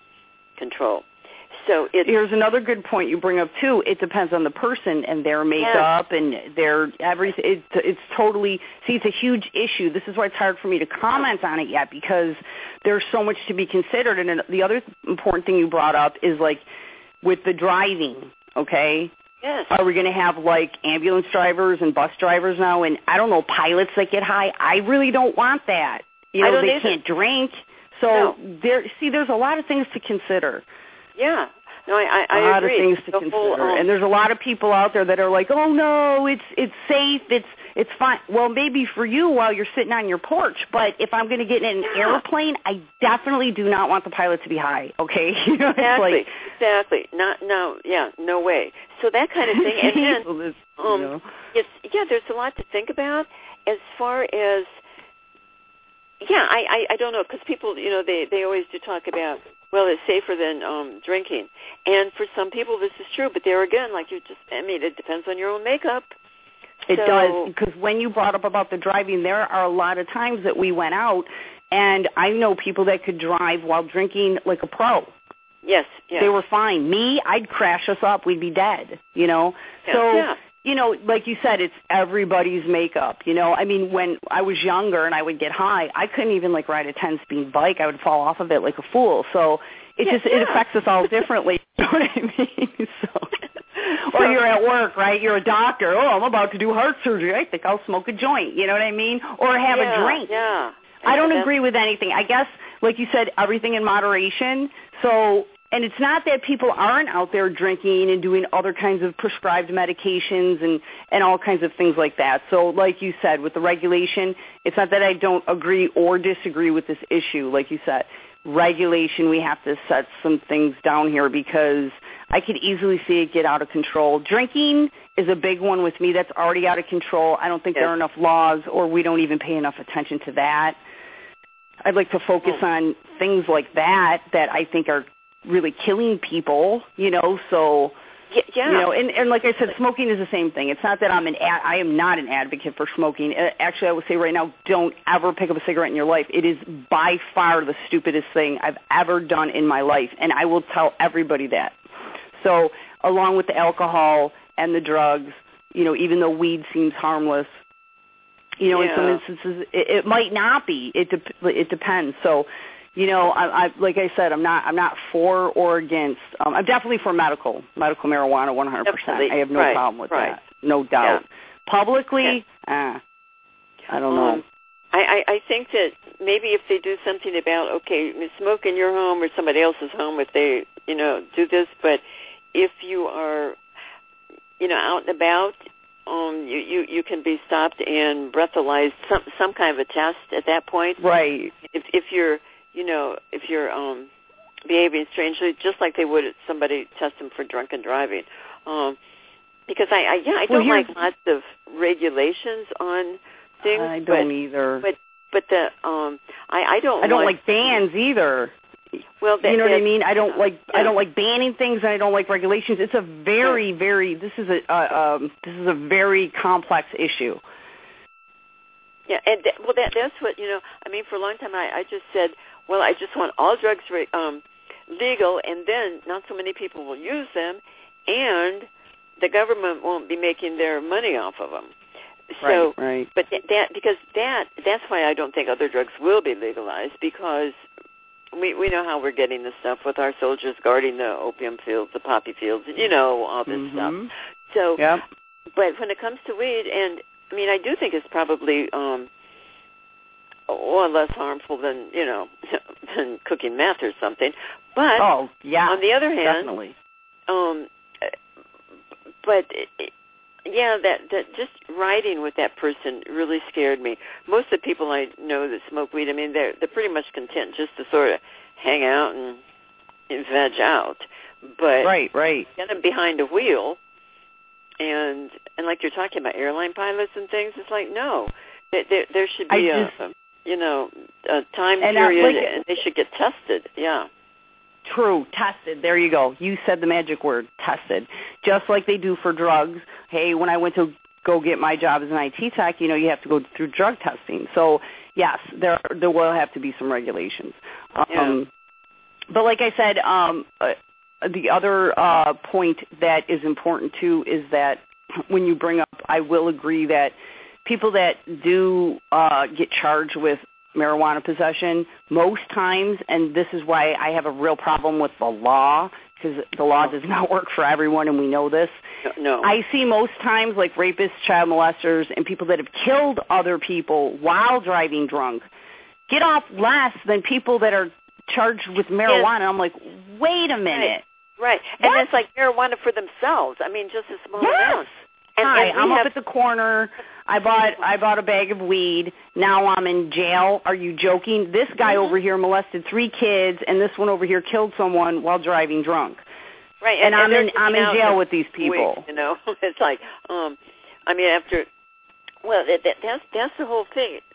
control. So it, here's another good point you bring up too. It depends on the person and their makeup yeah. and their everything. It, it's totally see. It's a huge issue. This is why it's hard for me to comment on it yet because there's so much to be considered. And the other important thing you brought up is like with the driving. Okay. Yes. Are we going to have like ambulance drivers and bus drivers now? And I don't know, pilots that get high. I really don't want that. You know, I don't they either. can't drink. So no. there. See, there's a lot of things to consider. Yeah. No, I, I a lot agree. of things to the consider, whole, um, and there's a lot of people out there that are like, "Oh no, it's it's safe, it's it's fine." Well, maybe for you while you're sitting on your porch, but if I'm going to get in an yeah. airplane, I definitely do not want the pilot to be high. Okay, you know, exactly, it's like, exactly. Not no, yeah, no way. So that kind of thing, and then well, this, um, you know. it's yeah, there's a lot to think about as far as yeah, I, I, I don't know, because people, you know, they, they always do talk about, well, it's safer than um, drinking. And for some people, this is true. But there again, like you just, I mean, it depends on your own makeup. It so, does, because when you brought up about the driving, there are a lot of times that we went out, and I know people that could drive while drinking like a pro. Yes, yes. They were fine. Me, I'd crash us up. We'd be dead, you know. Yeah, so, yeah. you know, like you said, it's everybody's makeup, you know. I mean, when I was younger and I would get high, I couldn't even, like, ride a ten-speed bike. I would fall off of it like a fool. So it yeah, just yeah. it affects us all differently. You know what I mean? So, or you're at work, right? You're a doctor. Oh, I'm about to do heart surgery. I think I'll smoke a joint. You know what I mean? Or have yeah, a drink. Yeah. I don't That's, agree with anything. I guess, like you said, everything in moderation. So, and it's not that people aren't out there drinking and doing other kinds of prescribed medications and, and all kinds of things like that. So, like you said, with the regulation, it's not that I don't agree or disagree with this issue. Like you said, regulation, we have to set some things down here because I could easily see it get out of control. Drinking is a big one with me. That's already out of control. I don't think yes. there are enough laws, or we don't even pay enough attention to that. I'd like to focus oh. on things like that that I think are really killing people, you know, so, yeah, yeah. you know, and, and like I said, smoking is the same thing. It's not that I'm an ad, I am not an advocate for smoking. Actually, I would say right now, don't ever pick up a cigarette in your life. It is by far the stupidest thing I've ever done in my life, and I will tell everybody that. So, along with the alcohol and the drugs, you know, even though weed seems harmless, you know, yeah. in some instances, it, it might not be. It de- it depends. So, you know, I, I like I said, I'm not I'm not for or against. Um, I'm definitely for medical medical marijuana, one hundred percent. I have no right. problem with right. that, no doubt. Yeah. Publicly, yeah. uh, I don't know. Um, I, I, I think that maybe if they do something about, okay, smoke in your home or somebody else's home, if they, you know, do this, but if you are, you know, out and about, um, you, you, you can be stopped and breathalyzed, some some kind of a test at that point. Right. If if you're, you know, if you're um, behaving strangely, just like they would if somebody test them for drunken driving. Um, because I, I yeah, I well, don't like lots of regulations on things. I don't but, either. But but the um, I, I don't. I don't like, like bans either. Well, that, you know that, what I mean? I don't like yeah. I don't like banning things, and I don't like regulations. It's a very, very this is a uh, um, this is a very complex issue. Yeah, and that, well, that that's what you know. I mean, for a long time, I, I just said, well, I just want all drugs re, um, legal, and then not so many people will use them, and the government won't be making their money off of them. So, right, right. But that, that because that that's why I don't think other drugs will be legalized, because we we know how we're getting this stuff with our soldiers guarding the opium fields, the poppy fields, and you know all this mm-hmm. stuff. So, yep. but when it comes to weed, and I mean, I do think it's probably um, or less harmful than you know than cooking meth or something. But oh yeah, on the other hand, definitely. Um, but. It, it, Yeah, that, that just riding with that person really scared me. Most of the people I know that smoke weed, I mean, they're they're pretty much content just to sort of hang out and, and veg out. But right, right. get them behind a wheel, and and like you're talking about airline pilots and things, it's like no, there there, there should be a, just, a you know a time and period, like, and they should get tested. Yeah. True, tested. There you go. You said the magic word, tested. Just like they do for drugs. Hey, when I went to go get my job as an I T tech, you know, you have to go through drug testing. So, yes, there there will have to be some regulations. Um, yeah. But like I said, um, uh, the other uh, point that is important, too, is that when you bring up, I will agree that people that do uh, get charged with marijuana possession, most times, and this is why I have a real problem with the law, because the law does not work for everyone, and we know this. No, no. I see most times like rapists, child molesters, and people that have killed other people while driving drunk get off less than people that are charged with marijuana. Yes. I'm like, wait a minute. Right. right. And it's like marijuana for themselves. I mean, just a small yes. amount. And, Hi, and I'm have, up at the corner. I bought I bought a bag of weed. Now I'm in jail. Are you joking? This guy mm-hmm. over here molested three kids, and this one over here killed someone while driving drunk. Right, and, and, and I'm in I'm in jail with these people. people. You know, it's like, um, I mean, after, well, that, that, that's that's the whole thing.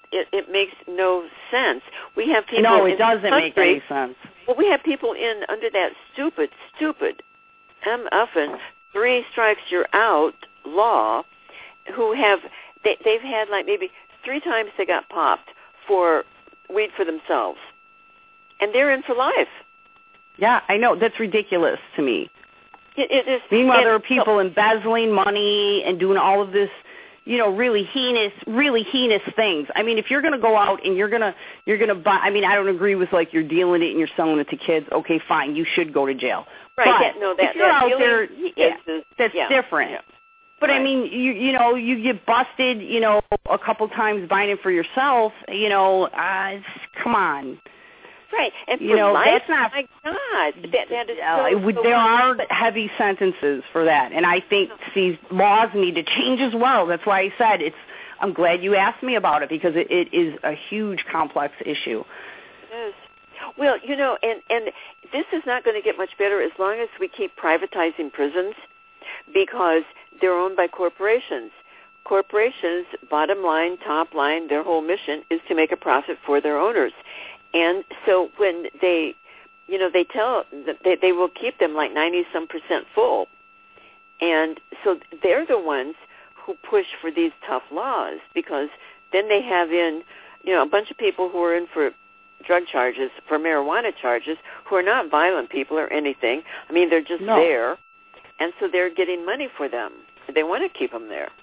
it, it makes no sense. We have people. No, it in doesn't country, make any sense. Well, we have people in under that stupid, stupid M effing three strikes you're out law, who have they, they've had like maybe three times they got popped for weed for themselves, and they're in for life. Yeah, I know. That's ridiculous to me. It, it is. Meanwhile, it, there are people embezzling money and doing all of this, you know, really heinous, really heinous things. I mean, if you're going to go out and you're going to, you're going to buy, I mean, I don't agree with, like, you're dealing it and you're selling it to kids. Okay, fine, you should go to jail. Right, but yeah, no, that, if you're that out there, yeah, is, that's yeah, different. Yeah. But, right. I mean, you you know, you get busted, you know, a couple times buying it for yourself, you know, uh, come on. Right, and you for know, life, that's not. My God, that, that is uh, so, would, so there are but, heavy sentences for that, and I think these laws need to change as well. That's why I said it's. I'm glad you asked me about it because it, it is a huge, complex issue. It is. Well, you know, and and this is not going to get much better as long as we keep privatizing prisons, because they're owned by corporations. Corporations, bottom line, top line, their whole mission is to make a profit for their owners. And so when they, you know, they tell that they, they will keep them like ninety-some percent full. And so they're the ones who push for these tough laws, because then they have in, you know, a bunch of people who are in for drug charges, for marijuana charges, who are not violent people or anything. I mean, they're just no. there. And so they're getting money for them. They want to keep them there.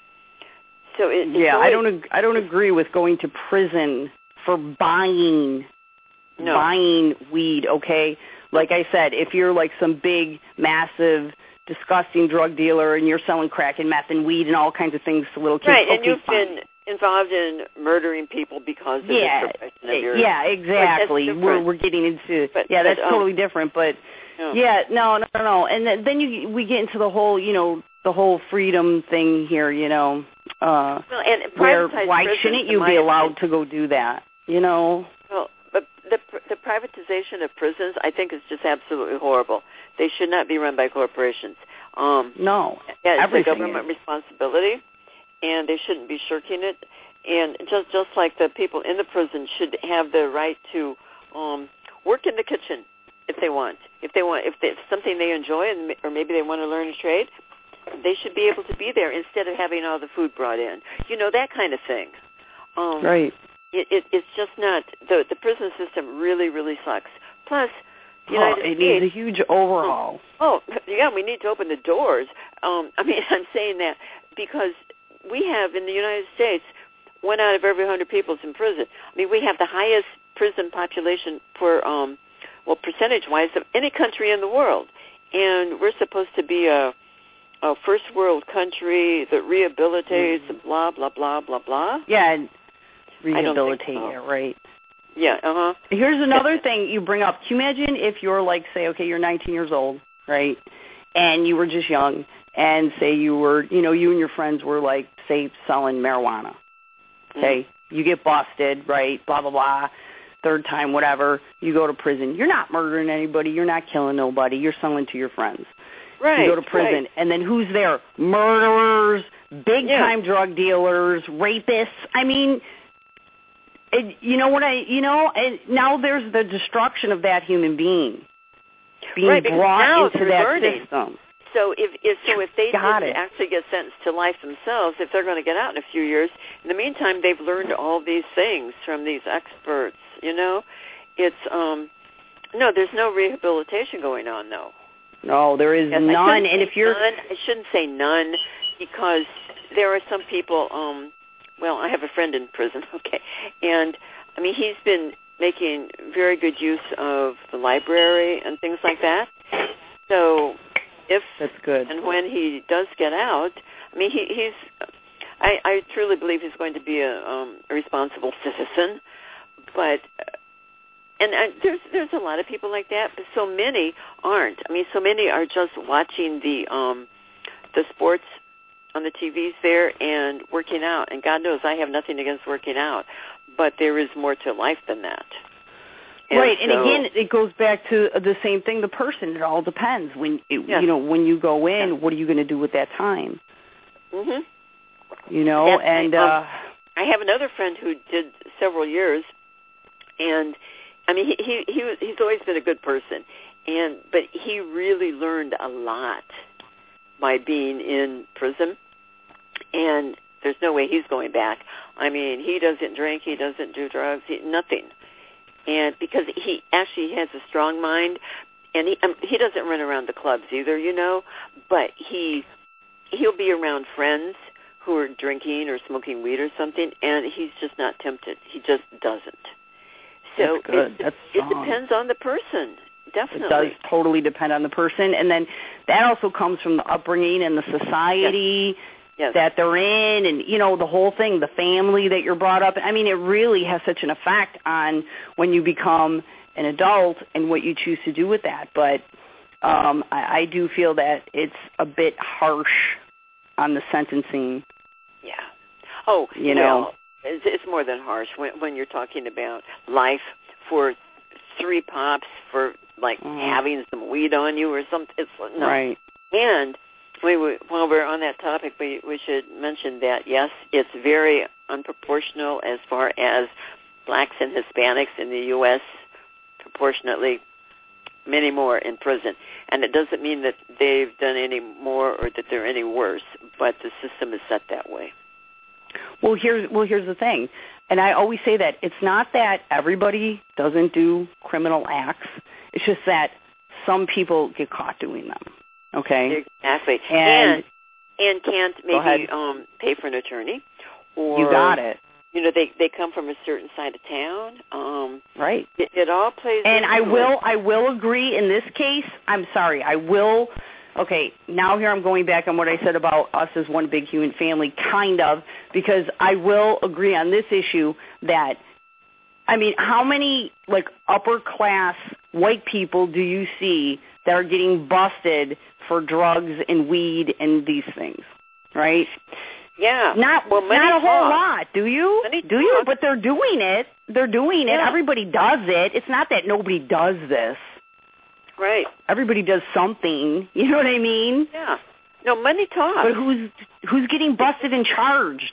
So it, yeah, always, I don't. Ag- I don't agree with going to prison for buying, no. buying weed. Okay, like I said, if you're like some big, massive, disgusting drug dealer and you're selling crack and meth and weed and all kinds of things to little kids, right? okay, And you've fine. been involved in murdering people because of yeah, the profession of yours. yeah, exactly. We're we're getting into but, yeah, that's but, um, totally different. But no. yeah, no, no, no, no. And then, then you we get into the whole, you know, the whole freedom thing here. You know, uh, well, and where privatized why prisons, shouldn't in you my be allowed opinion, to go do that? You know. Well, but the the privatization of prisons, I think, is just absolutely horrible. They should not be run by corporations. Um, no, yeah, it's everything a government is. responsibility, and they shouldn't be shirking it. And just just like the people in the prison should have the right to um, work in the kitchen if they want, if they want, if it's something they enjoy, and or maybe they want to learn a trade, they should be able to be there instead of having all the food brought in. You know, that kind of thing. Um, right. It, it, it's just not the the prison system really really sucks. Plus, the oh, United it States, needs a huge overhaul. Oh, yeah, we need to open the doors. Um, I mean, I'm saying that because we have in the United States one out of every hundred people is in prison. I mean, we have the highest prison population for um, well, percentage-wise of any country in the world, and we're supposed to be a, a first world country that rehabilitates, mm-hmm. blah blah blah blah blah. Yeah. Rehabilitate, so. yeah, right. Yeah, uh-huh. Here's another thing you bring up. Can you imagine if you're like, say, okay, you're nineteen years old, right, and you were just young, and say you were, you know, you and your friends were like, say, selling marijuana, okay? Mm-hmm. You get busted, right, blah, blah, blah, third time, whatever, you go to prison. You're not murdering anybody. You're not killing nobody. You're selling to your friends. Right, you go to prison, right. And then who's there? Murderers, big-time yeah. drug dealers, rapists. I mean... It, you know what I, you know, and now there's the destruction of that human being being right, brought into that learning. system. So if, if so, if they Got didn't it. actually get sentenced to life themselves, if they're going to get out in a few years, in the meantime, they've learned all these things from these experts. You know, it's um, no, there's no rehabilitation going on, though. No, there is yes, none. And if you're, none, I shouldn't say none, because there are some people. Um, Well, I have a friend in prison, okay, and, I mean, he's been making very good use of the library and things like that. So if that's good. and when he does get out, I mean, he, he's, I, I truly believe he's going to be a, um, a responsible citizen, but, and, and there's there's a lot of people like that, but so many aren't. I mean, so many are just watching the um, the sports on the T Vs there and working out. And God knows I have nothing against working out, but there is more to life than that. And right, so, and again, it goes back to the same thing, the person. It all depends. When it, yeah. you know, when you go in, yeah. what are you going to do with that time? Mm-hmm. You know, That's and... um, uh I have another friend who did several years, and I mean, he he, he was, he's always been a good person, and but he really learned a lot by being in prison, and there's no way he's going back. I mean, he doesn't drink, he doesn't do drugs, he, nothing, and because he actually has a strong mind, and he um, he doesn't run around the clubs either, you know, but he he'll be around friends who are drinking or smoking weed or something, and he's just not tempted. He just doesn't. So That's good. It, That's it depends on the person, definitely. It does totally depend on the person, and then that also comes from the upbringing and the society yes. Yes. that they're in, and, you know, the whole thing, the family that you're brought up. I mean, it really has such an effect on when you become an adult and what you choose to do with that. But um, I, I do feel that it's a bit harsh on the sentencing. Yeah. Oh, you well, know, it's, it's more than harsh when, when you're talking about life for three pops for like mm. having some weed on you or something. It's no. Right. And we, we, while we're on that topic, we we should mention that yes, it's very unproportional as far as blacks and Hispanics in the U S proportionately. Many more in prison, and it doesn't mean that they've done any more or that they're any worse, but the system is set that way. Well, here's well here's the thing, and I always say that it's not that everybody doesn't do criminal acts. It's just that some people get caught doing them. Okay, exactly, and and, and can't maybe um, pay for an attorney, or you got it. You know, they they come from a certain side of town. Um, right. It, it all plays. And I into will it. I will agree in this case. I'm sorry. I will. Okay. Now here I'm going back on what I said about us as one big human family, kind of, because I will agree on this issue that, I mean, how many like upper class white people do you see that are getting busted for drugs and weed and these things, right? Yeah. Not well, not a whole talk. lot, do you? Money do you? talk. But they're doing it. They're doing it. Yeah. Everybody does it. It's not that nobody does this. Right. Everybody does something. You know what I mean? Yeah. No, money talks. But who's who's getting busted and charged?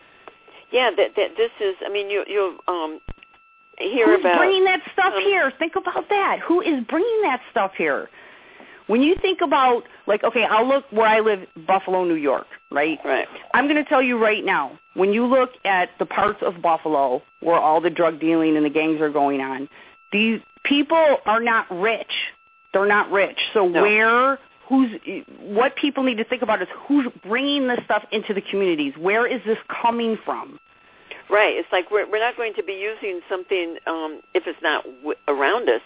Yeah, that that this is. I mean, you you um hear Who's about bringing that stuff um, here? Think about that. Who is bringing that stuff here? When you think about, like, okay, I'll look where I live, Buffalo, New York, right? Right. I'm going to tell you right now, when you look at the parts of Buffalo where all the drug dealing and the gangs are going on, these people are not rich. They're not rich. So no. where, who's, what people need to think about is who's bringing this stuff into the communities. Where is this coming from? Right. It's like we're we're not going to be using something um, if it's not w- around us.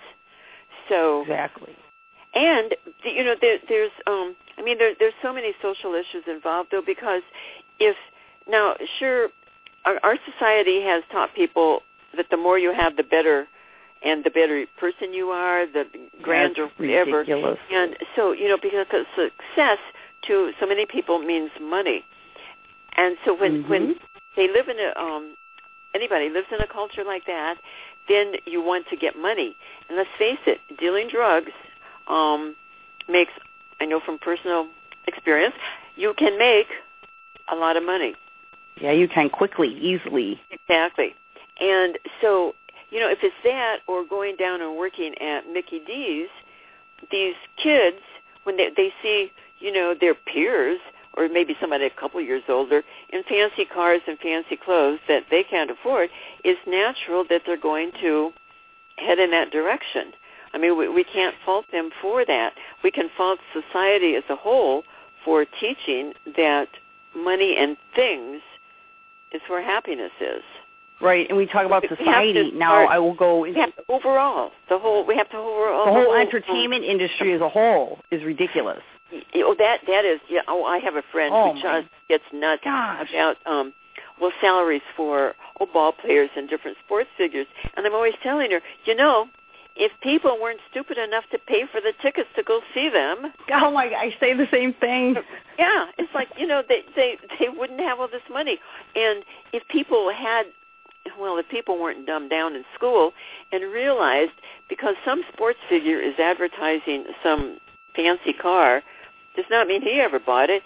So exactly. And you know, there, there's, um, I mean, there, there's so many social issues involved, though, because if now, sure, our, our society has taught people that the more you have, the better, and the better person you are, the grander, whatever. Ridiculous. And so, you know, because success to so many people means money, and so when mm-hmm. when they live in a um, anybody lives in a culture like that, then you want to get money. And let's face it, dealing drugs. Um, makes, I know from personal experience, you can make a lot of money. Yeah, you can quickly, easily. Exactly. And so, you know, if it's that or going down and working at Mickey D's, these kids, when they, they see, you know, their peers or maybe somebody a couple years older in fancy cars and fancy clothes that they can't afford, it's natural that they're going to head in that direction. I mean, we, we can't fault them for that. We can fault society as a whole for teaching that money and things is where happiness is. Right, and we talk about we society. Start, now I will go into... To, overall, the whole, we have to overall... The whole, the whole entertainment um, industry as a whole is ridiculous. Oh, that, that is... Yeah, oh, I have a friend oh who just gets nuts gosh. about, um, well, salaries for oh, ball players and different sports figures. And I'm always telling her, you know... If people weren't stupid enough to pay for the tickets to go see them, oh my! I say the same thing. Yeah, it's like you know they they they wouldn't have all this money, and if people had, well, if people weren't dumbed down in school and realized because some sports figure is advertising some fancy car, does not mean he ever bought it.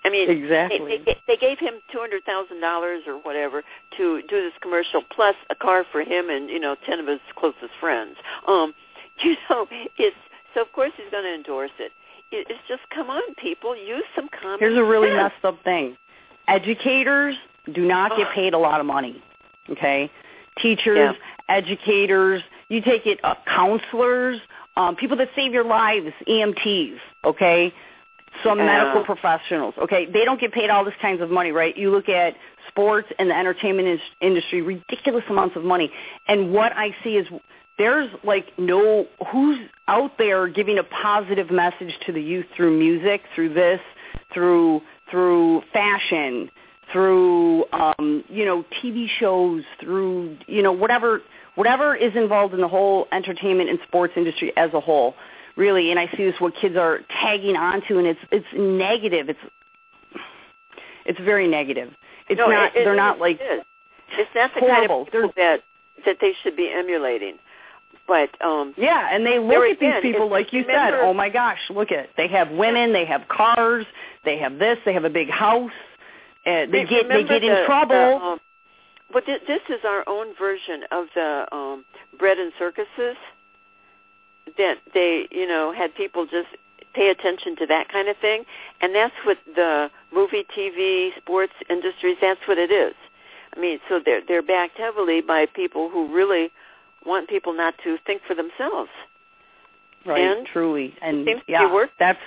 I mean, exactly. they, they, they gave him two hundred thousand dollars or whatever to do this commercial, plus a car for him and, you know, ten of his closest friends. Um, you know, it's so of course he's going to endorse it. it. It's just, come on, people, use some common Here's a really sense. messed up thing. Educators do not get paid a lot of money, okay? Teachers, Yeah. educators, you take it, uh, counselors, um, people that save your lives, E M Ts, okay? Some Yeah. medical professionals, okay? They don't get paid all this kinds of money, right? You look at sports and the entertainment is- industry, ridiculous amounts of money. And what I see is there's like no, who's out there giving a positive message to the youth through music, through this, through through fashion, through, um, you know, T V shows, through, you know, whatever whatever is involved in the whole entertainment and sports industry as a whole. Really, and I see this what kids are tagging onto, and it's it's negative. It's it's very negative. It's no, not. It, it, they're it not is. like it's not the horrible. kind of people that that they should be emulating. But um, yeah, and they look there at again, these people like you remember, said. Oh my gosh, look at they have women, they have cars, they have this, they have a big house. Uh, they get they get in the, trouble. The, um, but th- this is our own version of the um, bread and circuses. That they, you know, had people just pay attention to that kind of thing, and that's what the movie, T V, sports industries. That's what it is. I mean, so they're they're backed heavily by people who really want people not to think for themselves. Right, and truly, and seems yeah, to be working. that's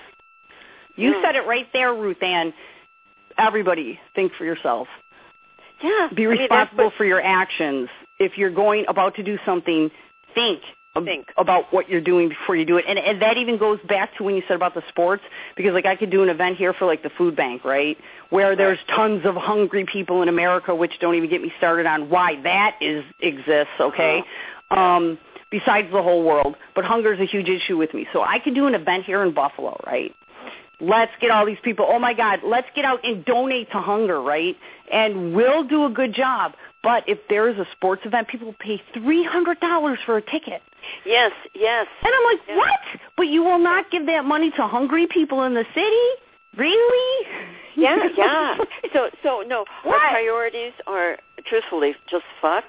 you yeah. said it right there, Ruth Ann. Everybody, think for yourself. Yeah, Be I mean, responsible what, for your actions. If you're going about to do something, think. Think. about what you're doing before you do it. And, and that even goes back to when you said about the sports, because like I could do an event here for like the food bank, right, where there's right. tons of hungry people in America, which don't even get me started on why that is exists, okay, uh-huh. um, besides the whole world. But hunger is a huge issue with me. So I could do an event here in Buffalo, right? Let's get all these people, oh my God, let's get out and donate to hunger, right? And we'll do a good job. But if there is a sports event, people pay three hundred dollars for a ticket. Yes, yes. And I'm like, yes. what? But you will not give that money to hungry people in the city? Really? Yeah, yeah. So, so no, what? our priorities are, truthfully, just fucked.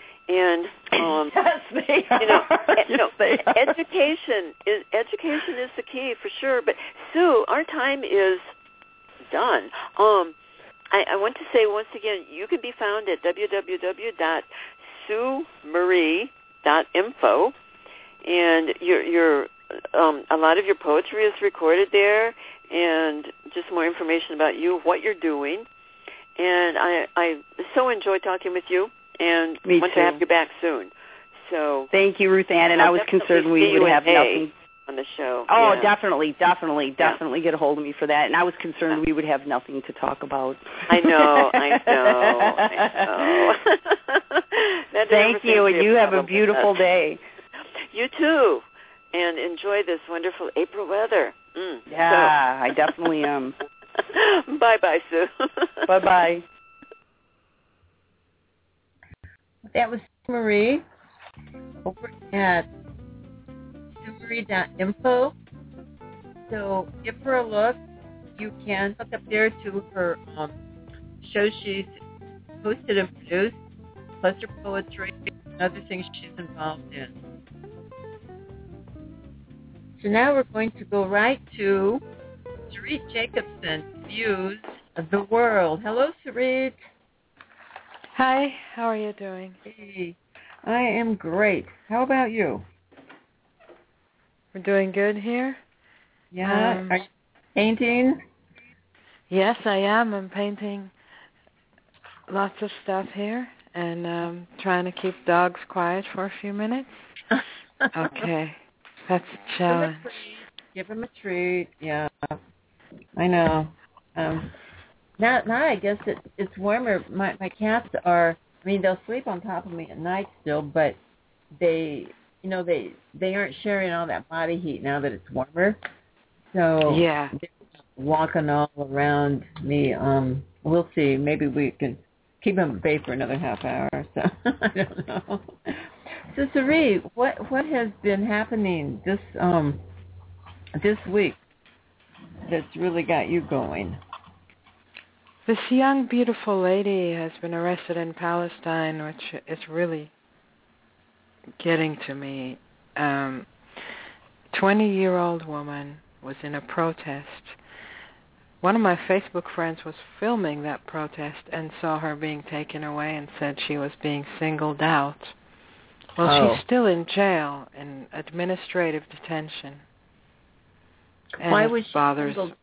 And um, yes, they are. You know, yes, no, they are. education is education is the key for sure. But Sue, our time is done. Um, I, I want to say once again, you can be found at w w w dot sue marie dot info, and your your um, a lot of your poetry is recorded there, and just more information about you, what you're doing. And I I so enjoy talking with you, and Me want too. to have you back soon. So thank you, Ruth Ann. And I'll I was concerned see we you would in have May nothing. On the show. Oh, yeah. definitely, definitely, definitely get a hold of me for that. And I was concerned yeah. we would have nothing to talk about. I know, I know, I know. That Thank you, and you have a beautiful day. You too, and enjoy this wonderful April weather. Mm, yeah, so. I definitely am. Bye-bye, Sue. Bye-bye. That was Sue Marie over at sue marie dot info. So give her a look. You can hook up there to her um, shows she's hosted and produced, plus her poetry and other things she's involved in. So now we're going to go right to Sarit Jacobson, Views of the World. Hello, Sarit. Hi, how are you doing? Hey, I am great. How about you? We're doing good here. Yeah. Um, Are you painting? Yes, I am. I'm painting lots of stuff here and um, trying to keep dogs quiet for a few minutes. Okay. That's a challenge. Give them a treat. Yeah. I know. Um, now, now I guess it, it's warmer. My my cats are, I mean, they'll sleep on top of me at night still, but they, you know, they they aren't sharing all that body heat now that it's warmer. So yeah, they're walking all around me. Um, we'll see. Maybe we can keep them at bay for another half hour. So I don't know. So Sarit, what what has been happening this um this week that's really got you going? This young, beautiful lady has been arrested in Palestine, which is really getting to me. Um, twenty-year-old woman was in a protest. One of my Facebook friends was filming that protest and saw her being taken away and said she was being singled out. Well, oh. she's still in jail, in administrative detention. And Why it was she bothers. singled?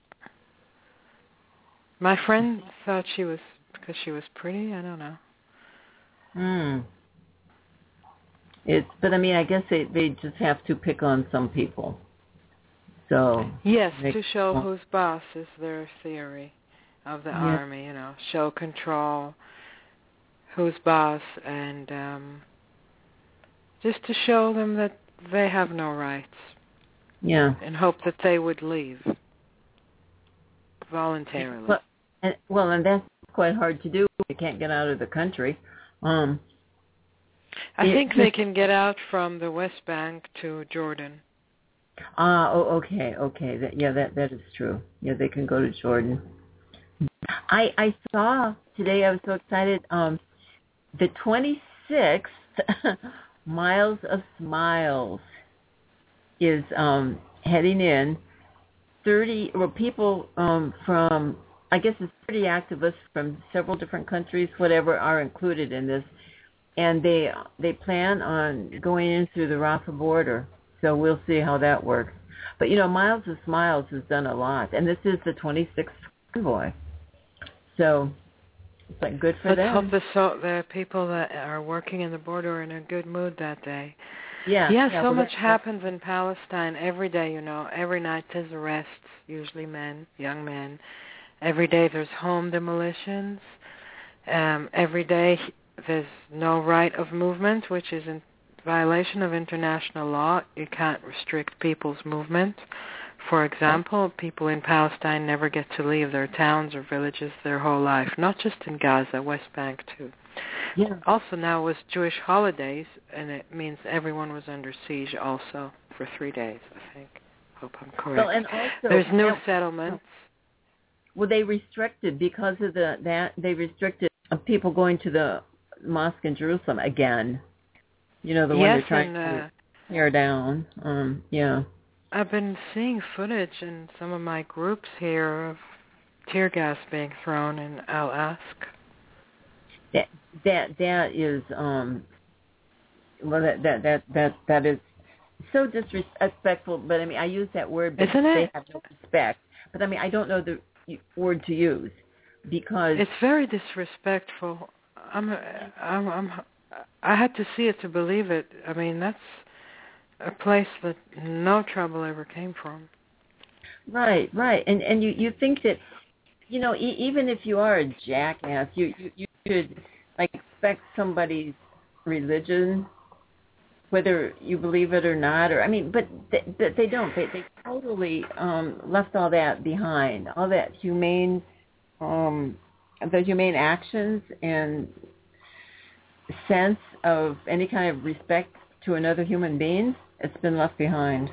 My friend thought she was, because she was pretty, I don't know. Hmm. It's, but I mean, I guess they, they just have to pick on some people. So yes, they, to show well, who's boss is their theory of the yeah. army. You know, show control, who's boss, and um, just to show them that they have no rights. Yeah. And hope that they would leave voluntarily. Well, and, well, and that's quite hard to do. You can't get out of the country. Um, I it, think they can get out from the West Bank to Jordan. Ah, uh, oh, okay, okay. That, yeah, that that is true. Yeah, they can go to Jordan. I I saw today. I was so excited. Um, the twenty-sixth Miles of Smiles is um heading in. Thirty well, people um from I guess it's thirty activists from several different countries, whatever, are included in this, and they they plan on going in through the Rafah border. So we'll see how that works. But, you know, Miles of Smiles has done a lot. And this is the twenty-sixth convoy. So it's like good for Let's them. hope the, so, the people that are working in the border are in a good mood that day. Yeah. Yeah, yeah so well, much that, happens in Palestine every day, you know. Every night there's arrests, usually men, young men. Every day there's home demolitions. Um, every day there's no right of movement, which is in violation of international law. You can't restrict people's movement. For example, people in Palestine never get to leave their towns or villages their whole life, not just in Gaza, West Bank too. Yeah. Also now it was Jewish holidays, and it means everyone was under siege also for three days, I think. Hope I'm correct. Well, and also, there's no now, settlements. Well, they restricted, because of the that, they restricted people going to the mosque in Jerusalem again. You know, the one yes, they're trying and, uh, to tear down. Um, yeah. I've been seeing footage in some of my groups here of tear gas being thrown in Al-Aqsa. That that that is um. Well, that that that that that is so disrespectful. But I mean, I use that word because Isn't it? they have no respect. But I mean, I don't know the word to use because it's very disrespectful. I'm I'm I'm. I had to see it to believe it. I mean, that's a place that no trouble ever came from. Right, right. And and you, you think that, you know, e- even if you are a jackass, you, you, you should, like, respect somebody's religion, whether you believe it or not. Or I mean, but they, but they don't. They, they totally um, left all that behind, all that humane, um, the humane actions and sense of any kind of respect to another human being. It's been left behind.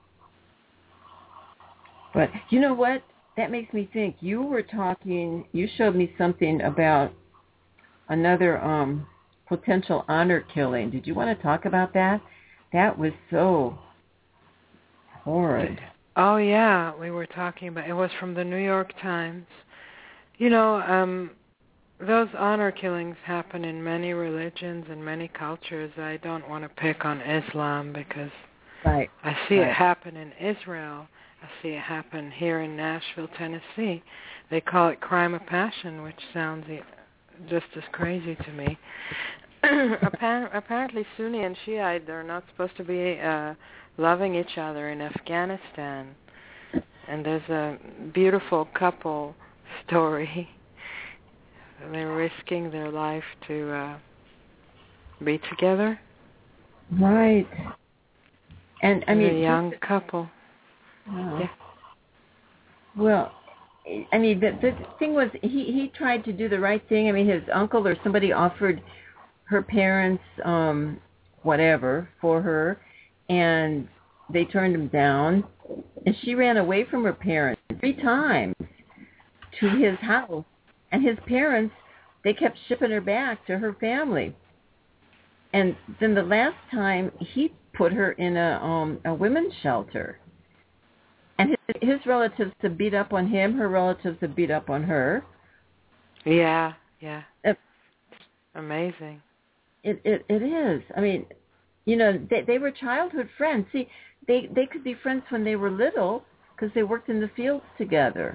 But you know what? That makes me think. You were talking, you showed me something about another um, potential honor killing. Did you want to talk about that? That was so horrid. Oh, yeah. We were talking about, it was from the New York Times. You know, um, those honor killings happen in many religions and many cultures. I don't want to pick on Islam because right. I see right. it happen in Israel. I see it happen here in Nashville, Tennessee. They call it crime of passion, which sounds just as crazy to me. Apparently Sunni and Shiite, they're not supposed to be uh, loving each other in Afghanistan. And there's a beautiful couple story. They're risking their life to uh, be together. Right. And I mean, a young couple. Wow. Yeah. Well, I mean, the, the thing was, he, he tried to do the right thing. I mean, his uncle or somebody offered her parents um, whatever for her, and they turned him down. And she ran away from her parents three times to his house and his parents, they kept shipping her back to her family. And then the last time he put her in a um a women's shelter. And his, his relatives have beat up on him, her relatives have beat up on her. Yeah, yeah. Uh, Amazing. It, it it is. I mean, you know, they they were childhood friends. See, they they could be friends when they were little because they worked in the fields together.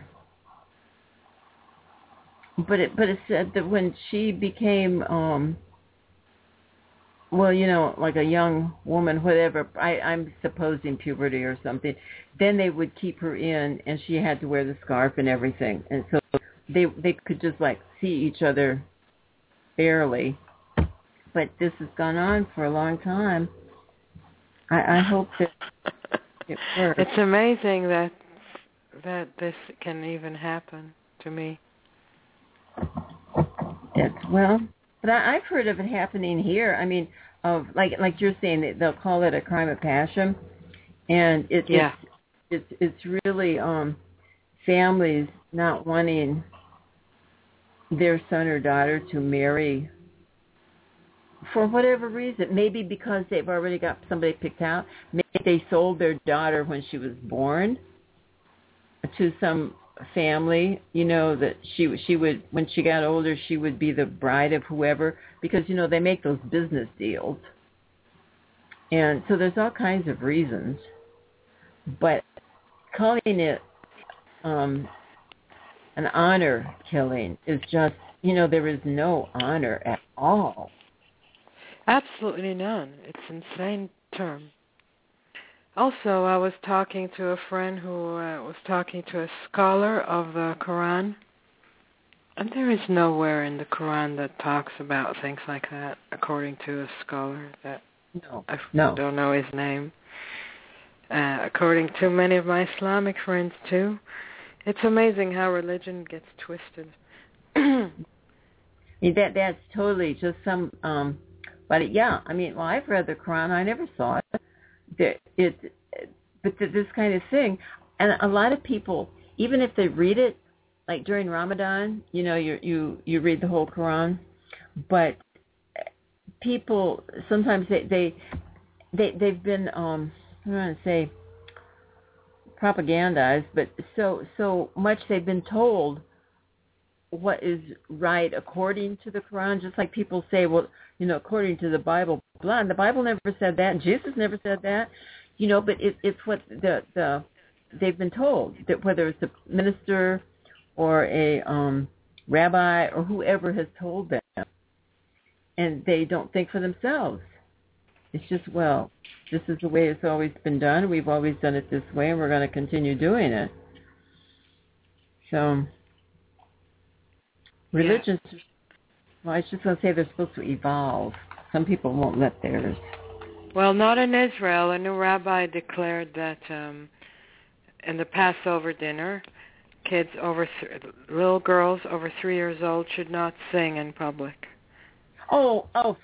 But it but it said that when she became um well, you know, like a young woman, whatever, I, I'm supposing puberty or something, then they would keep her in, and she had to wear the scarf and everything. And so they they could just, like, see each other barely. But this has gone on for a long time. I, I hope that it works. It's amazing that that this can even happen to me. It's, well... But I, I've heard of it happening here. I mean, of like like you're saying, that they'll call it a crime of passion, and it, yeah. it's it's it's really um, families not wanting their son or daughter to marry for whatever reason. Maybe because they've already got somebody picked out. Maybe they sold their daughter when she was born to some family, you know, that she she would, when she got older, she would be the bride of whoever, because, you know, they make those business deals. And so there's all kinds of reasons. But calling it um, an honor killing is just, you know, there is no honor at all. Absolutely none. It's an insane term. Also, I was talking to a friend who uh, was talking to a scholar of the Quran, and there is nowhere in the Quran that talks about things like that, according to a scholar that no, I no. don't know his name. Uh, according to many of my Islamic friends, too. It's amazing how religion gets twisted. that That's totally just some... Um, but, yeah, I mean, well, I've read the Quran. I never saw it. It, it, but this kind of thing, and a lot of people, even if they read it, like during Ramadan, you know, you you you read the whole Quran, but people sometimes they they, they they've been um I don't want to say propagandized, but so so much they've been told what is right according to the Quran, just like people say, well, you know, according to the Bible, blah, and the Bible never said that, and Jesus never said that, you know, but it, it's what the the they've been told, that whether it's a minister or a um, rabbi or whoever has told them, and they don't think for themselves. It's just, well, this is the way it's always been done. We've always done it this way, and we're going to continue doing it. So... Religions, yeah. Well, I was just going to say they're supposed to evolve. Some people won't let theirs. Well, not in Israel. A new rabbi declared that um, in the Passover dinner, kids over, th- little girls over three years old should not sing in public. Oh, oh,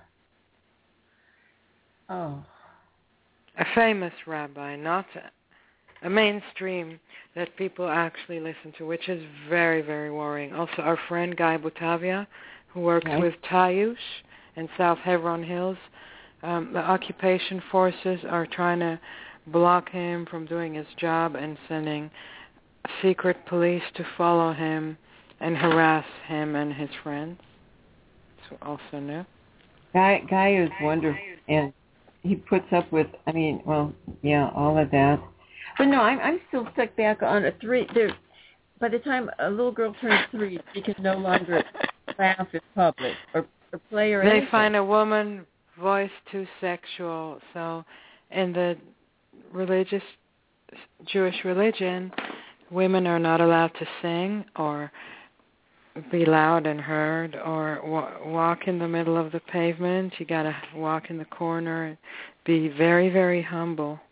oh. A famous rabbi, not a mainstream that people actually listen to, which is very, very worrying. Also, our friend Guy Butavia, who works okay. with Tayush in South Hebron Hills, um, the occupation forces are trying to block him from doing his job and sending secret police to follow him and harass him and his friends. That's also new. Guy, Guy is wonderful, and he puts up with, I mean, well, yeah, all of that. But no, I'm I'm still stuck back on a three. There, by the time a little girl turns three, she can no longer laugh in public or, or play or they anything. They find a woman voice too sexual. So, in the religious Jewish religion, women are not allowed to sing or be loud and heard or wa- walk in the middle of the pavement. You gotta walk in the corner and be very, very humble.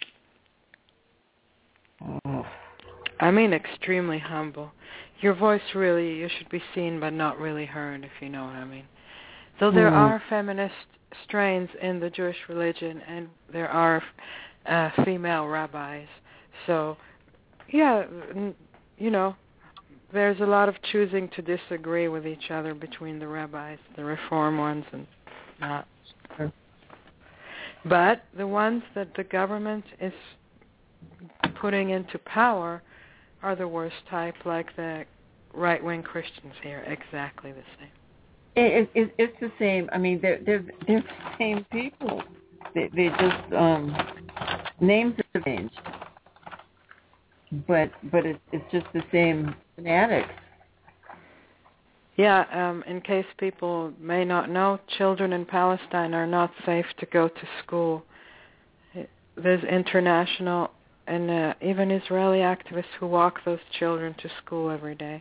Oh. I mean extremely humble. Your voice really, you should be seen but not really heard, if you know what I mean. Though there mm. are feminist strains in the Jewish religion, and there are uh, female rabbis. So, yeah, you know, there's a lot of choosing to disagree with each other between the rabbis, the reform ones and not. Sure. But the ones that the government is putting into power are the worst type, like the right-wing Christians here, exactly the same. It, it, it's the same. I mean, they're they're they're the same people. They they just um, names have changed, but but it's it's just the same fanatics. Yeah. Um, in case people may not know, children in Palestine are not safe to go to school. There's international and uh, even Israeli activists who walk those children to school every day.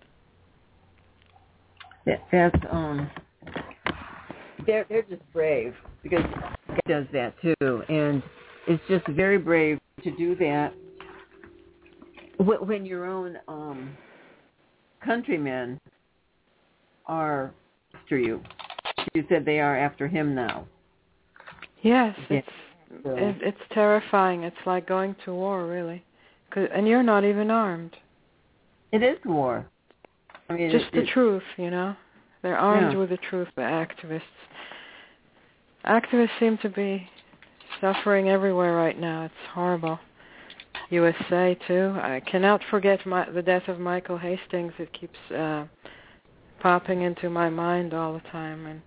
That, that's um, they're they're just brave because God does that too, and it's just very brave to do that when your own um, countrymen are after you. You said they are after him now. Yes, Yeah. it's it, it's terrifying. It's like going to war, really, 'Cause, and you're not even armed. It is war. I mean, just it, the it, truth, you know. They're armed yeah. with the truth, the activists. Activists seem to be suffering everywhere right now. It's horrible. U S A, too. I cannot forget my, the death of Michael Hastings. It keeps uh, popping into my mind all the time. And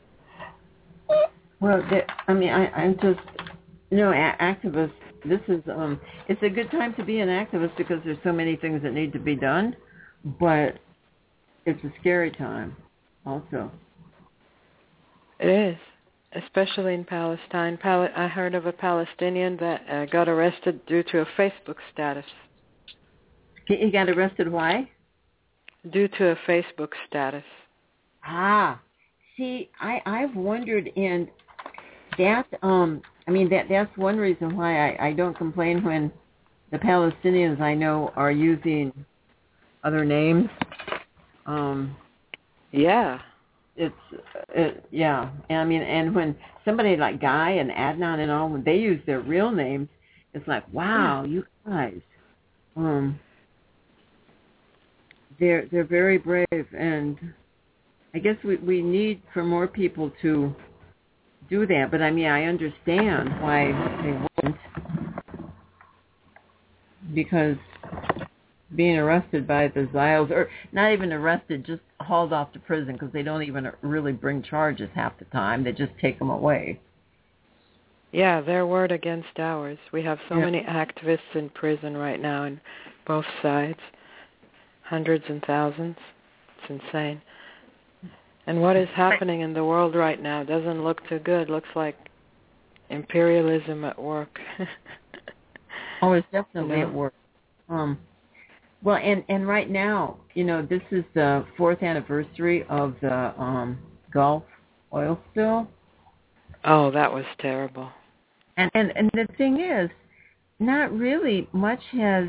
Well, there, I mean, I, I'm just, you know, a- activists, this is, um, it's a good time to be an activist because there's so many things that need to be done, but it's a scary time also. It is, especially in Palestine. Pal- I heard of a Palestinian that uh, got arrested due to a Facebook status. He got arrested, why? Due to a Facebook status. Ah, see, I, I've wondered, and that, um, I mean, that that's one reason why I, I don't complain when the Palestinians I know are using other names. Um, yeah. It's, it, yeah, and I mean, and when somebody like Guy and Adnan and all, when they use their real names, it's like, wow, yeah. You guys, um, they're they're very brave, and I guess we we need for more people to do that. But I mean, I understand why they wouldn't, because being arrested by the Ziles, or not even arrested, just hauled off to prison because they don't even really bring charges half the time. They just take them away. Yeah, their word against ours. We have so yeah. many activists in prison right now on both sides, hundreds and thousands. It's insane. And what is happening in the world right now doesn't look too good. Looks like imperialism at work. Oh, it's definitely you know? at work. Um, well, and, and right now, you know, this is the fourth anniversary of the um, Gulf oil spill. Oh, that was terrible. And, and and the thing is, not really much has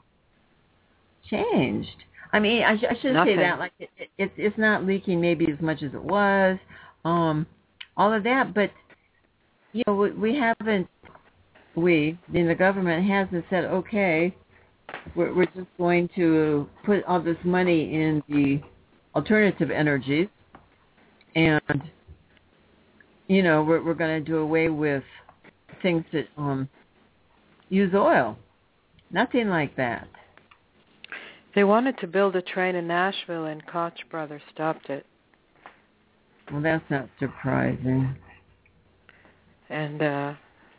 changed. I mean, I, sh- I shouldn't Nothing. say that. Like, it, it, it's it's not leaking maybe as much as it was, um, all of that. But you know, we, we haven't. We, I mean, the government hasn't said, okay, we're, we're just going to put all this money in the alternative energies, and you know, we're we're going to do away with things that um, use oil. Nothing like that. They wanted to build a train in Nashville, and Koch brothers stopped it. Well, that's not surprising. And uh,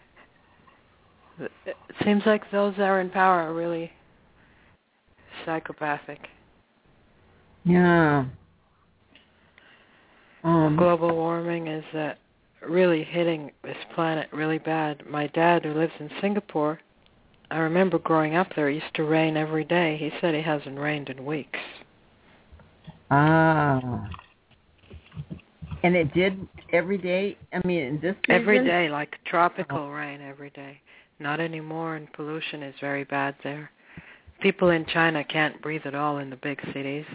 it seems like those that are in power are really psychopathic. Yeah. Um, Global warming is uh, really hitting this planet really bad. My dad, who lives in Singapore, I remember growing up there, it used to rain every day. He said it hasn't rained in weeks. Ah. And it did every day? I mean, in this season? Every day, like tropical oh. rain every day. Not anymore, and pollution is very bad there. People in China can't breathe at all in the big cities.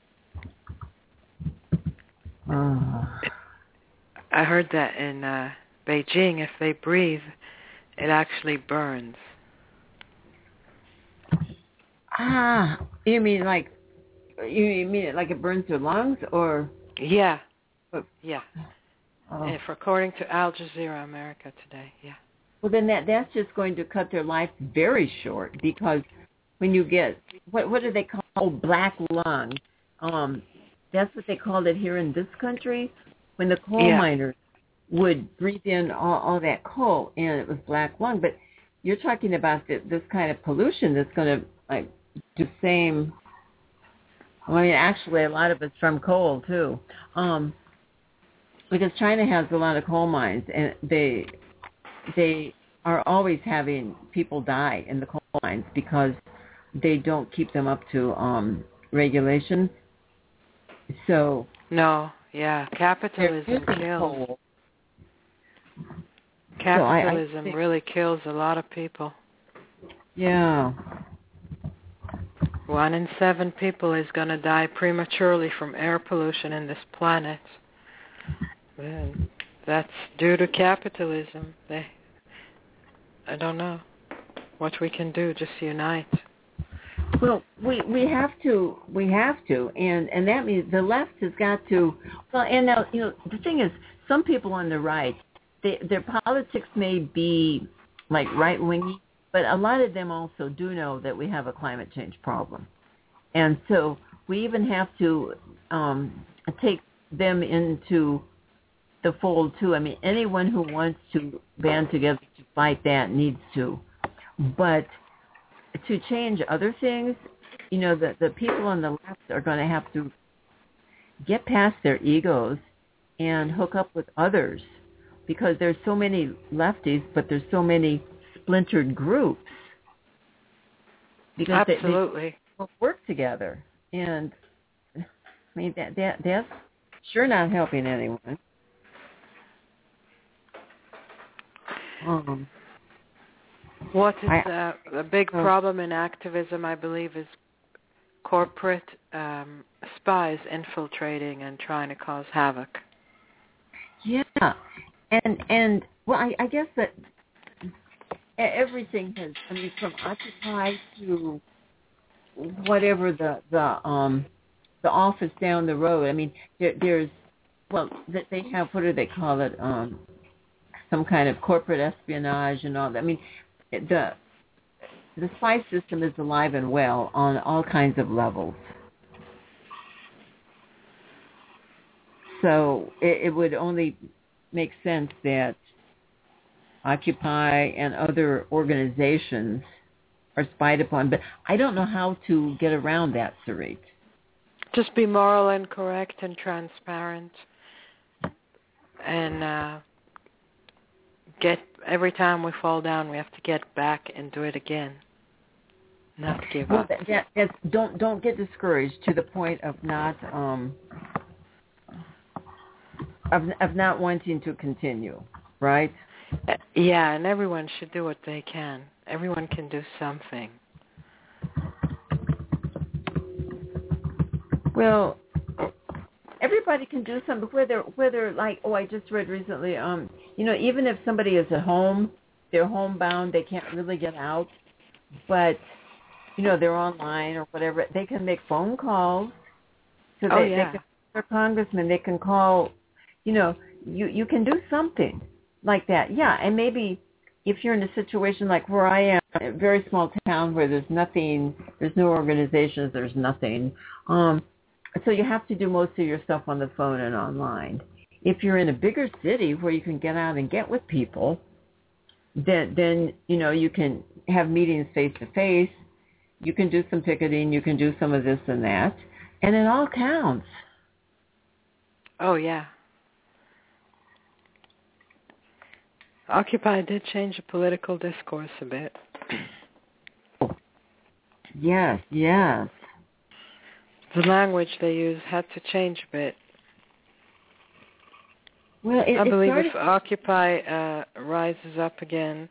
Oh. I heard that in uh, Beijing, if they breathe, it actually burns. Ah, you mean like You, you mean it like it burns their lungs, or? Yeah. or yeah. Oh. If according to Al Jazeera America today, yeah. Well, then that that's just going to cut their life very short, because when you get what what do they call oh, black lung? Um, that's what they called it here in this country, when the coal yeah. miners would breathe in all, all that coal, and it was black lung. But you're talking about the, this kind of pollution that's going to like do the same. I mean, actually, a lot of it's from coal too, um, because China has a lot of coal mines, and they they are always having people die in the coal mines because they don't keep them up to um, regulations. So no, yeah, capitalism kills. Coal. Capitalism so I, I think, really kills a lot of people. Yeah. One in seven people is going to die prematurely from air pollution in this planet. And that's due to capitalism. They, I don't know what we can do. Just unite. Well, we we have to we have to, and and that means the left has got to. Well, and now you know the thing is, some people on the right, they, their politics may be like right wingy, but a lot of them also do know that we have a climate change problem, and so we even have to um, take them into the fold too. I mean, anyone who wants to band together to fight that needs to, but to change other things, you know, the, the people on the left are going to have to get past their egos and hook up with others, because there's so many lefties, but there's so many splintered groups. Because Absolutely. They, they don't work together. And, I mean, that, that that's sure not helping anyone. Um, What is I, uh, a big uh, problem in activism, I believe, is corporate um, spies infiltrating and trying to cause havoc. Yeah, and and well, I, I guess that everything has. I mean, from Occupy to whatever the the um the office down the road. I mean, there, there's well that they have, what do they call it? Um, some kind of corporate espionage and all that. I mean, the the spy system is alive and well on all kinds of levels. So it, it would only make sense that Occupy and other organizations are spied upon. But I don't know how to get around that, Sarit. Just be moral and correct and transparent, and uh, get every time we fall down, we have to get back and do it again. Not give well, up. That, that, that's, don't don't get discouraged to the point of not um of of not wanting to continue, right? Uh, yeah, and everyone should do what they can. Everyone can do something. Well, everybody can do something. Whether whether like oh, I just read recently, um, you know, even if somebody is at home, they're homebound, they can't really get out, but you know, they're online or whatever, they can make phone calls. So they, oh, yeah. they can, their congressman, they can call, you know, you, you can do something like that. Yeah, and maybe if you're in a situation like where I am, a very small town where there's nothing, there's no organizations, there's nothing. Um, so you have to do most of your stuff on the phone and online. If you're in a bigger city where you can get out and get with people, then, then you know, you can have meetings face-to-face. You can do some picketing, you can do some of this and that, and it all counts. Oh, yeah. Occupy did change the political discourse a bit. Yes, yes. The language they use had to change a bit. Well, it, I it believe started... if Occupy uh, rises up again,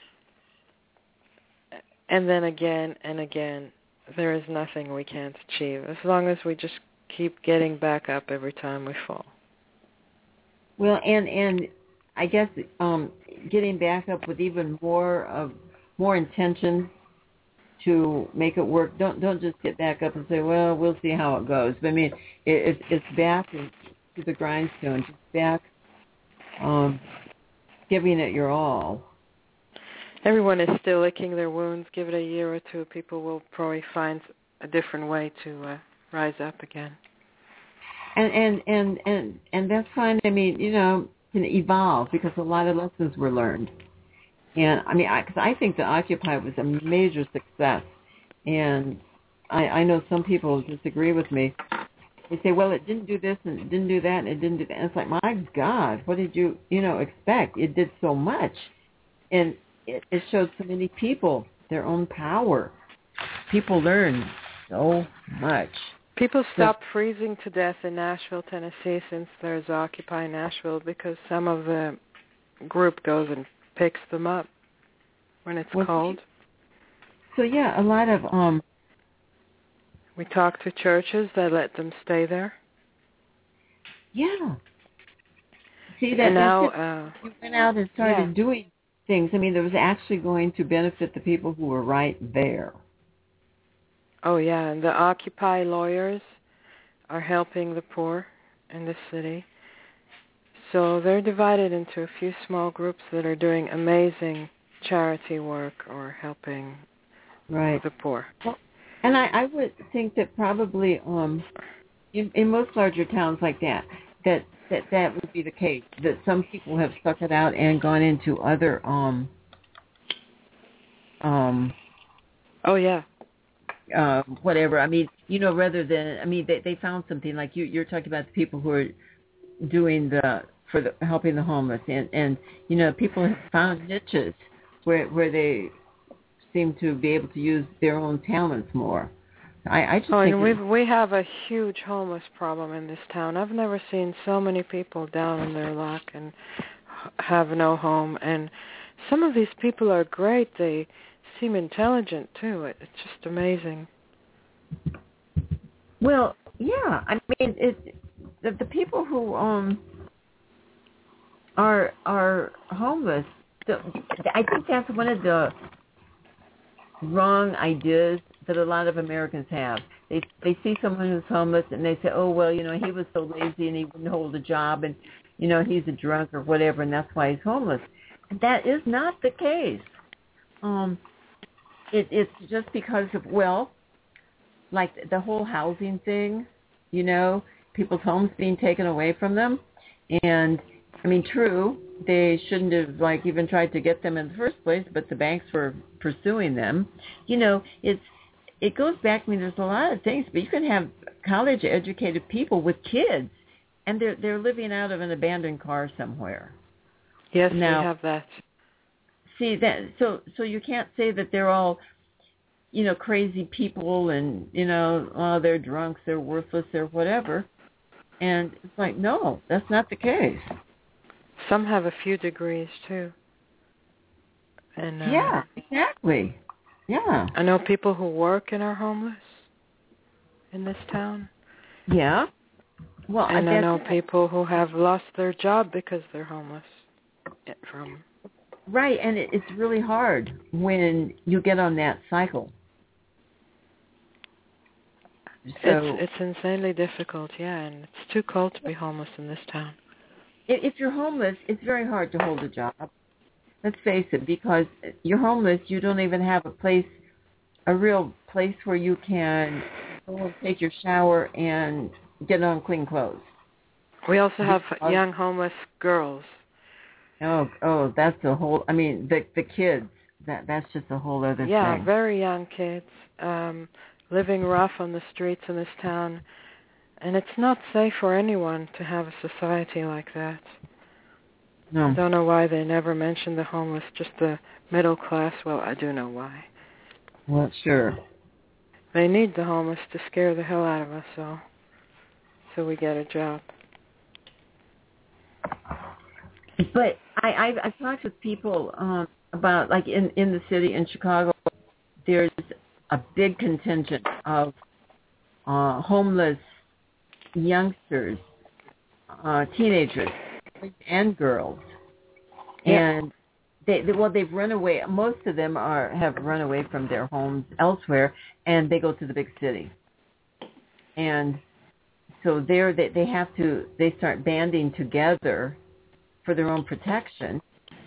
and then again and again, there is nothing we can't achieve, as long as we just keep getting back up every time we fall. Well, and and I guess um, getting back up with even more of more intention to make it work. Don't don't just get back up and say, well, we'll see how it goes. But I mean, it, it's it's back to the grindstone, just back, um, giving it your all. Everyone is still licking their wounds. Give it a year or two, people will probably find a different way to uh, rise up again. And and and and and that's fine. I mean, you know, can evolve because a lot of lessons were learned. And I mean, because I, I think the Occupy was a major success, and I, I know some people disagree with me. They say, well, it didn't do this and it didn't do that and it didn't do that. And it's like, my God, what did you, you know, expect? It did so much, and it, it showed so many people their own power. People learn so much. People stop freezing to death in Nashville, Tennessee, since there's Occupy Nashville, because some of the group goes and picks them up when it's well, cold. So yeah, a lot of um. We talk to churches that let them stay there. Yeah. See that and now uh, you went out and started yeah. doing things. I mean, that was actually going to benefit the people who were right there. Oh yeah, and the Occupy lawyers are helping the poor in the city. So they're divided into a few small groups that are doing amazing charity work or helping right. the poor. Well, and I, I would think that probably um, in, in most larger towns like that, that, that that would be the case, that some people have stuck it out and gone into other... Um, um, oh, yeah. Uh, whatever. I mean, you know, rather than... I mean, they, they found something like you, you're talking about the people who are doing the... for the, helping the homeless, and, and you know, people have found niches where where they seem to be able to use their own talents more. I, I just oh, think and we we have a huge homeless problem in this town. I've never seen so many people down on their luck and have no home. And some of these people are great. They seem intelligent too. It, it's just amazing. Well, yeah. I mean, it, the, the people who um. are are homeless. So I think that's one of the wrong ideas that a lot of Americans have. They they see someone who's homeless and they say, oh, well, you know, he was so lazy and he wouldn't hold a job and, you know, he's a drunk or whatever and that's why he's homeless. And that is not the case. Um, it, it's just because of, well, like the whole housing thing, you know, people's homes being taken away from them. And I mean, true, they shouldn't have, like, even tried to get them in the first place, but the banks were pursuing them. You know, it's it goes back, I mean, there's a lot of things, but you can have college-educated people with kids, and they're they're living out of an abandoned car somewhere. Yes, now, we have that. See, that so so you can't say that they're all, you know, crazy people and, you know, oh, they're drunks, they're worthless, they're whatever. And it's like, no, that's not the case. Some have a few degrees, too. And uh, yeah, exactly. Yeah. I know people who work and are homeless in this town. Yeah. Well, and I, I know people who have lost their job because they're homeless. From Right, and it, it's really hard when you get on that cycle. So, it's, it's insanely difficult, yeah, and it's too cold to be homeless in this town. If you're homeless, it's very hard to hold a job. Let's face it, because you're homeless, you don't even have a place, a real place where you can go and take your shower and get on clean clothes. We also have young homeless girls. Oh, oh, that's a whole, I mean, the the kids, that that's just a whole other yeah, thing. Yeah, very young kids, um, living rough on the streets in this town. And it's not safe for anyone to have a society like that. No. I don't know why they never mention the homeless, just the middle class. Well, I do know why. Well, sure. They need the homeless to scare the hell out of us, so so we get a job. But I, I've, I've talked with people um, about, like, in, in the city, in Chicago, there's a big contingent of uh, homeless youngsters, uh, teenagers, and girls. Yeah. And they, they well they've run away. Most of them are have run away from their homes elsewhere, and they go to the big city. And so there they they have to they start banding together for their own protection.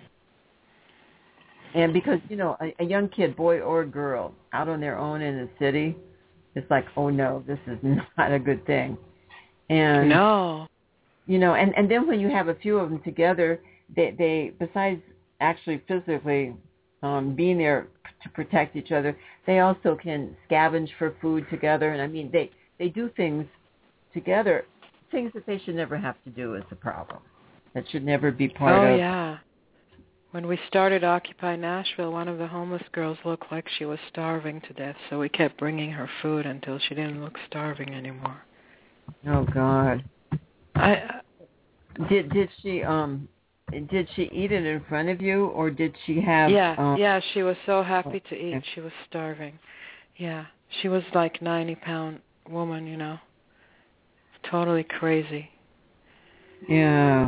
And because, you know, a, a young kid, boy or girl, out on their own in the city, it's like, oh no, this is not a good thing. And no. You know, and, and then when you have a few of them together, they, they besides actually physically um, being there to protect each other, they also can scavenge for food together. And I mean, they, they do things together, things that they should never have to do is the problem. That should never be part oh, of. Oh, yeah. When we started Occupy Nashville, one of the homeless girls looked like she was starving to death, so we kept bringing her food until she didn't look starving anymore. Oh, God. I did did she um did she eat it in front of you, or did she have yeah um, yeah she was so happy to eat. okay. She was starving. Yeah, she was like ninety pound woman, you know, totally crazy. Yeah,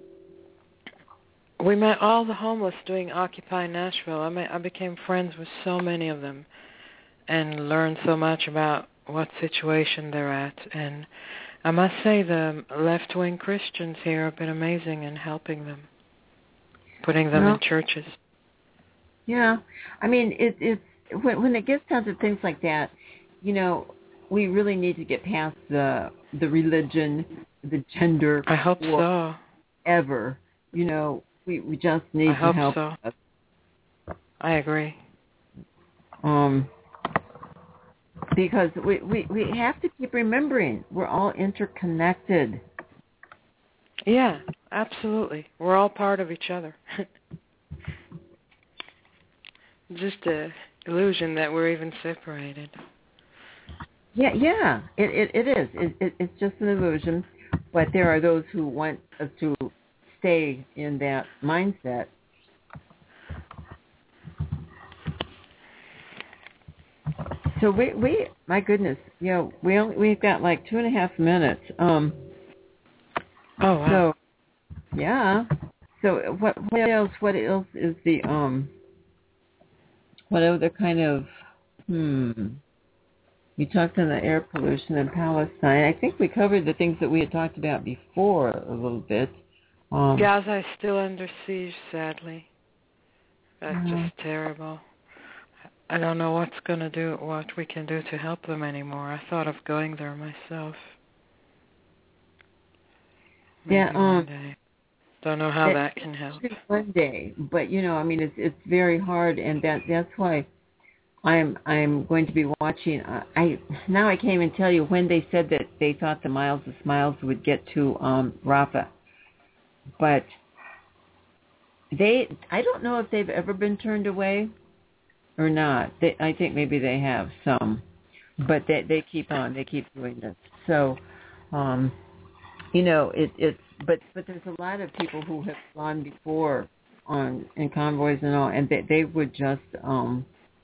we met all the homeless doing Occupy Nashville. I met, I became friends with so many of them and learned so much about what situation they're at. And I must say the left-wing Christians here have been amazing in helping them, putting them well, in churches. Yeah, I mean, it, it's when, when it gets down to things like that, you know, we really need to get past the the religion, the gender. I hope so. Ever, you know, we we just need I to hope help. so. Us. I agree. Um. Because we, we, we have to keep remembering we're all interconnected. Yeah, absolutely. We're all part of each other. Just a illusion that we're even separated. Yeah, yeah, it it, it is. It, it, it's just an illusion, but there are those who want us to stay in that mindset. So we, we, my goodness, you know, we only, we've got like two and a half minutes. Um, oh, wow. So, yeah. So what, what else, what else is the, um, what other kind of, hmm, you talked on the air pollution in Palestine. I think we covered the things that we had talked about before a little bit. Um, Gaza is still under siege, sadly. That's yeah. just terrible. I don't know what's going to do, what we can do to help them anymore. I thought of going there myself. Maybe yeah, um, one day. Don't know how it, that can help. One day, but you know, I mean, it's it's very hard, and that that's why I'm I'm going to be watching. Uh, I now I can't even tell you when they said that they thought the Miles of Smiles would get to um, Rafah, but they I don't know if they've ever been turned away or not. They, I think maybe they have some, but they they keep on. They keep doing this. So, um, you know, it it's but but there's a lot of people who have gone before on in convoys and all, and they they would just um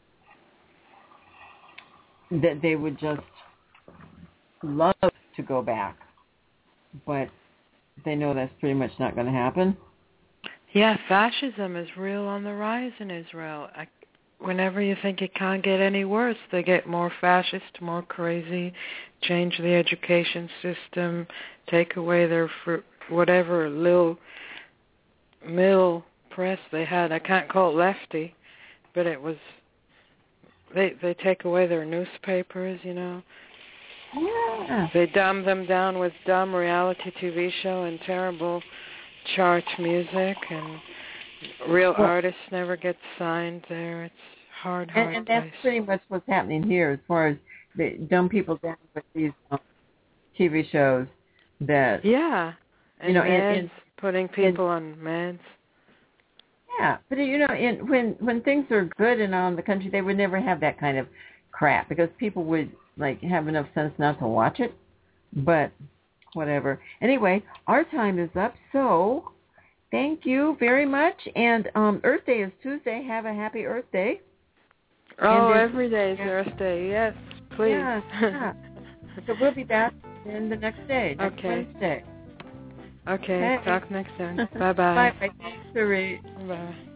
that they would just love to go back, but they know that's pretty much not going to happen. Yeah, fascism is real on the rise in Israel. I, whenever you think it can't get any worse, they get more fascist, more crazy, change the education system, take away their fr- whatever little mill press they had. I can't call it lefty, but it was, they they take away their newspapers, you know. Yeah. They dumb them down with dumb reality T V show and terrible chart music, and real well, artists never get signed there. It's hard, hard and, and that's place. pretty much what's happening here as far as the dumb people down with these um, T V shows that yeah, and you know, meds, in, in, putting people in, on meds. Yeah, but you know, in, when when things are good and all in the country, they would never have that kind of crap because people would like have enough sense not to watch it. But whatever. Anyway, our time is up, so thank you very much. And um, Earth Day is Tuesday. Have a happy Earth Day. Oh, every day is Earth Day. Yes, please. Yeah, yeah. So we'll be back in the next day, next okay. Wednesday. Okay, okay. talk next time. Bye-bye. Bye-bye. Thanks, Sari. Bye.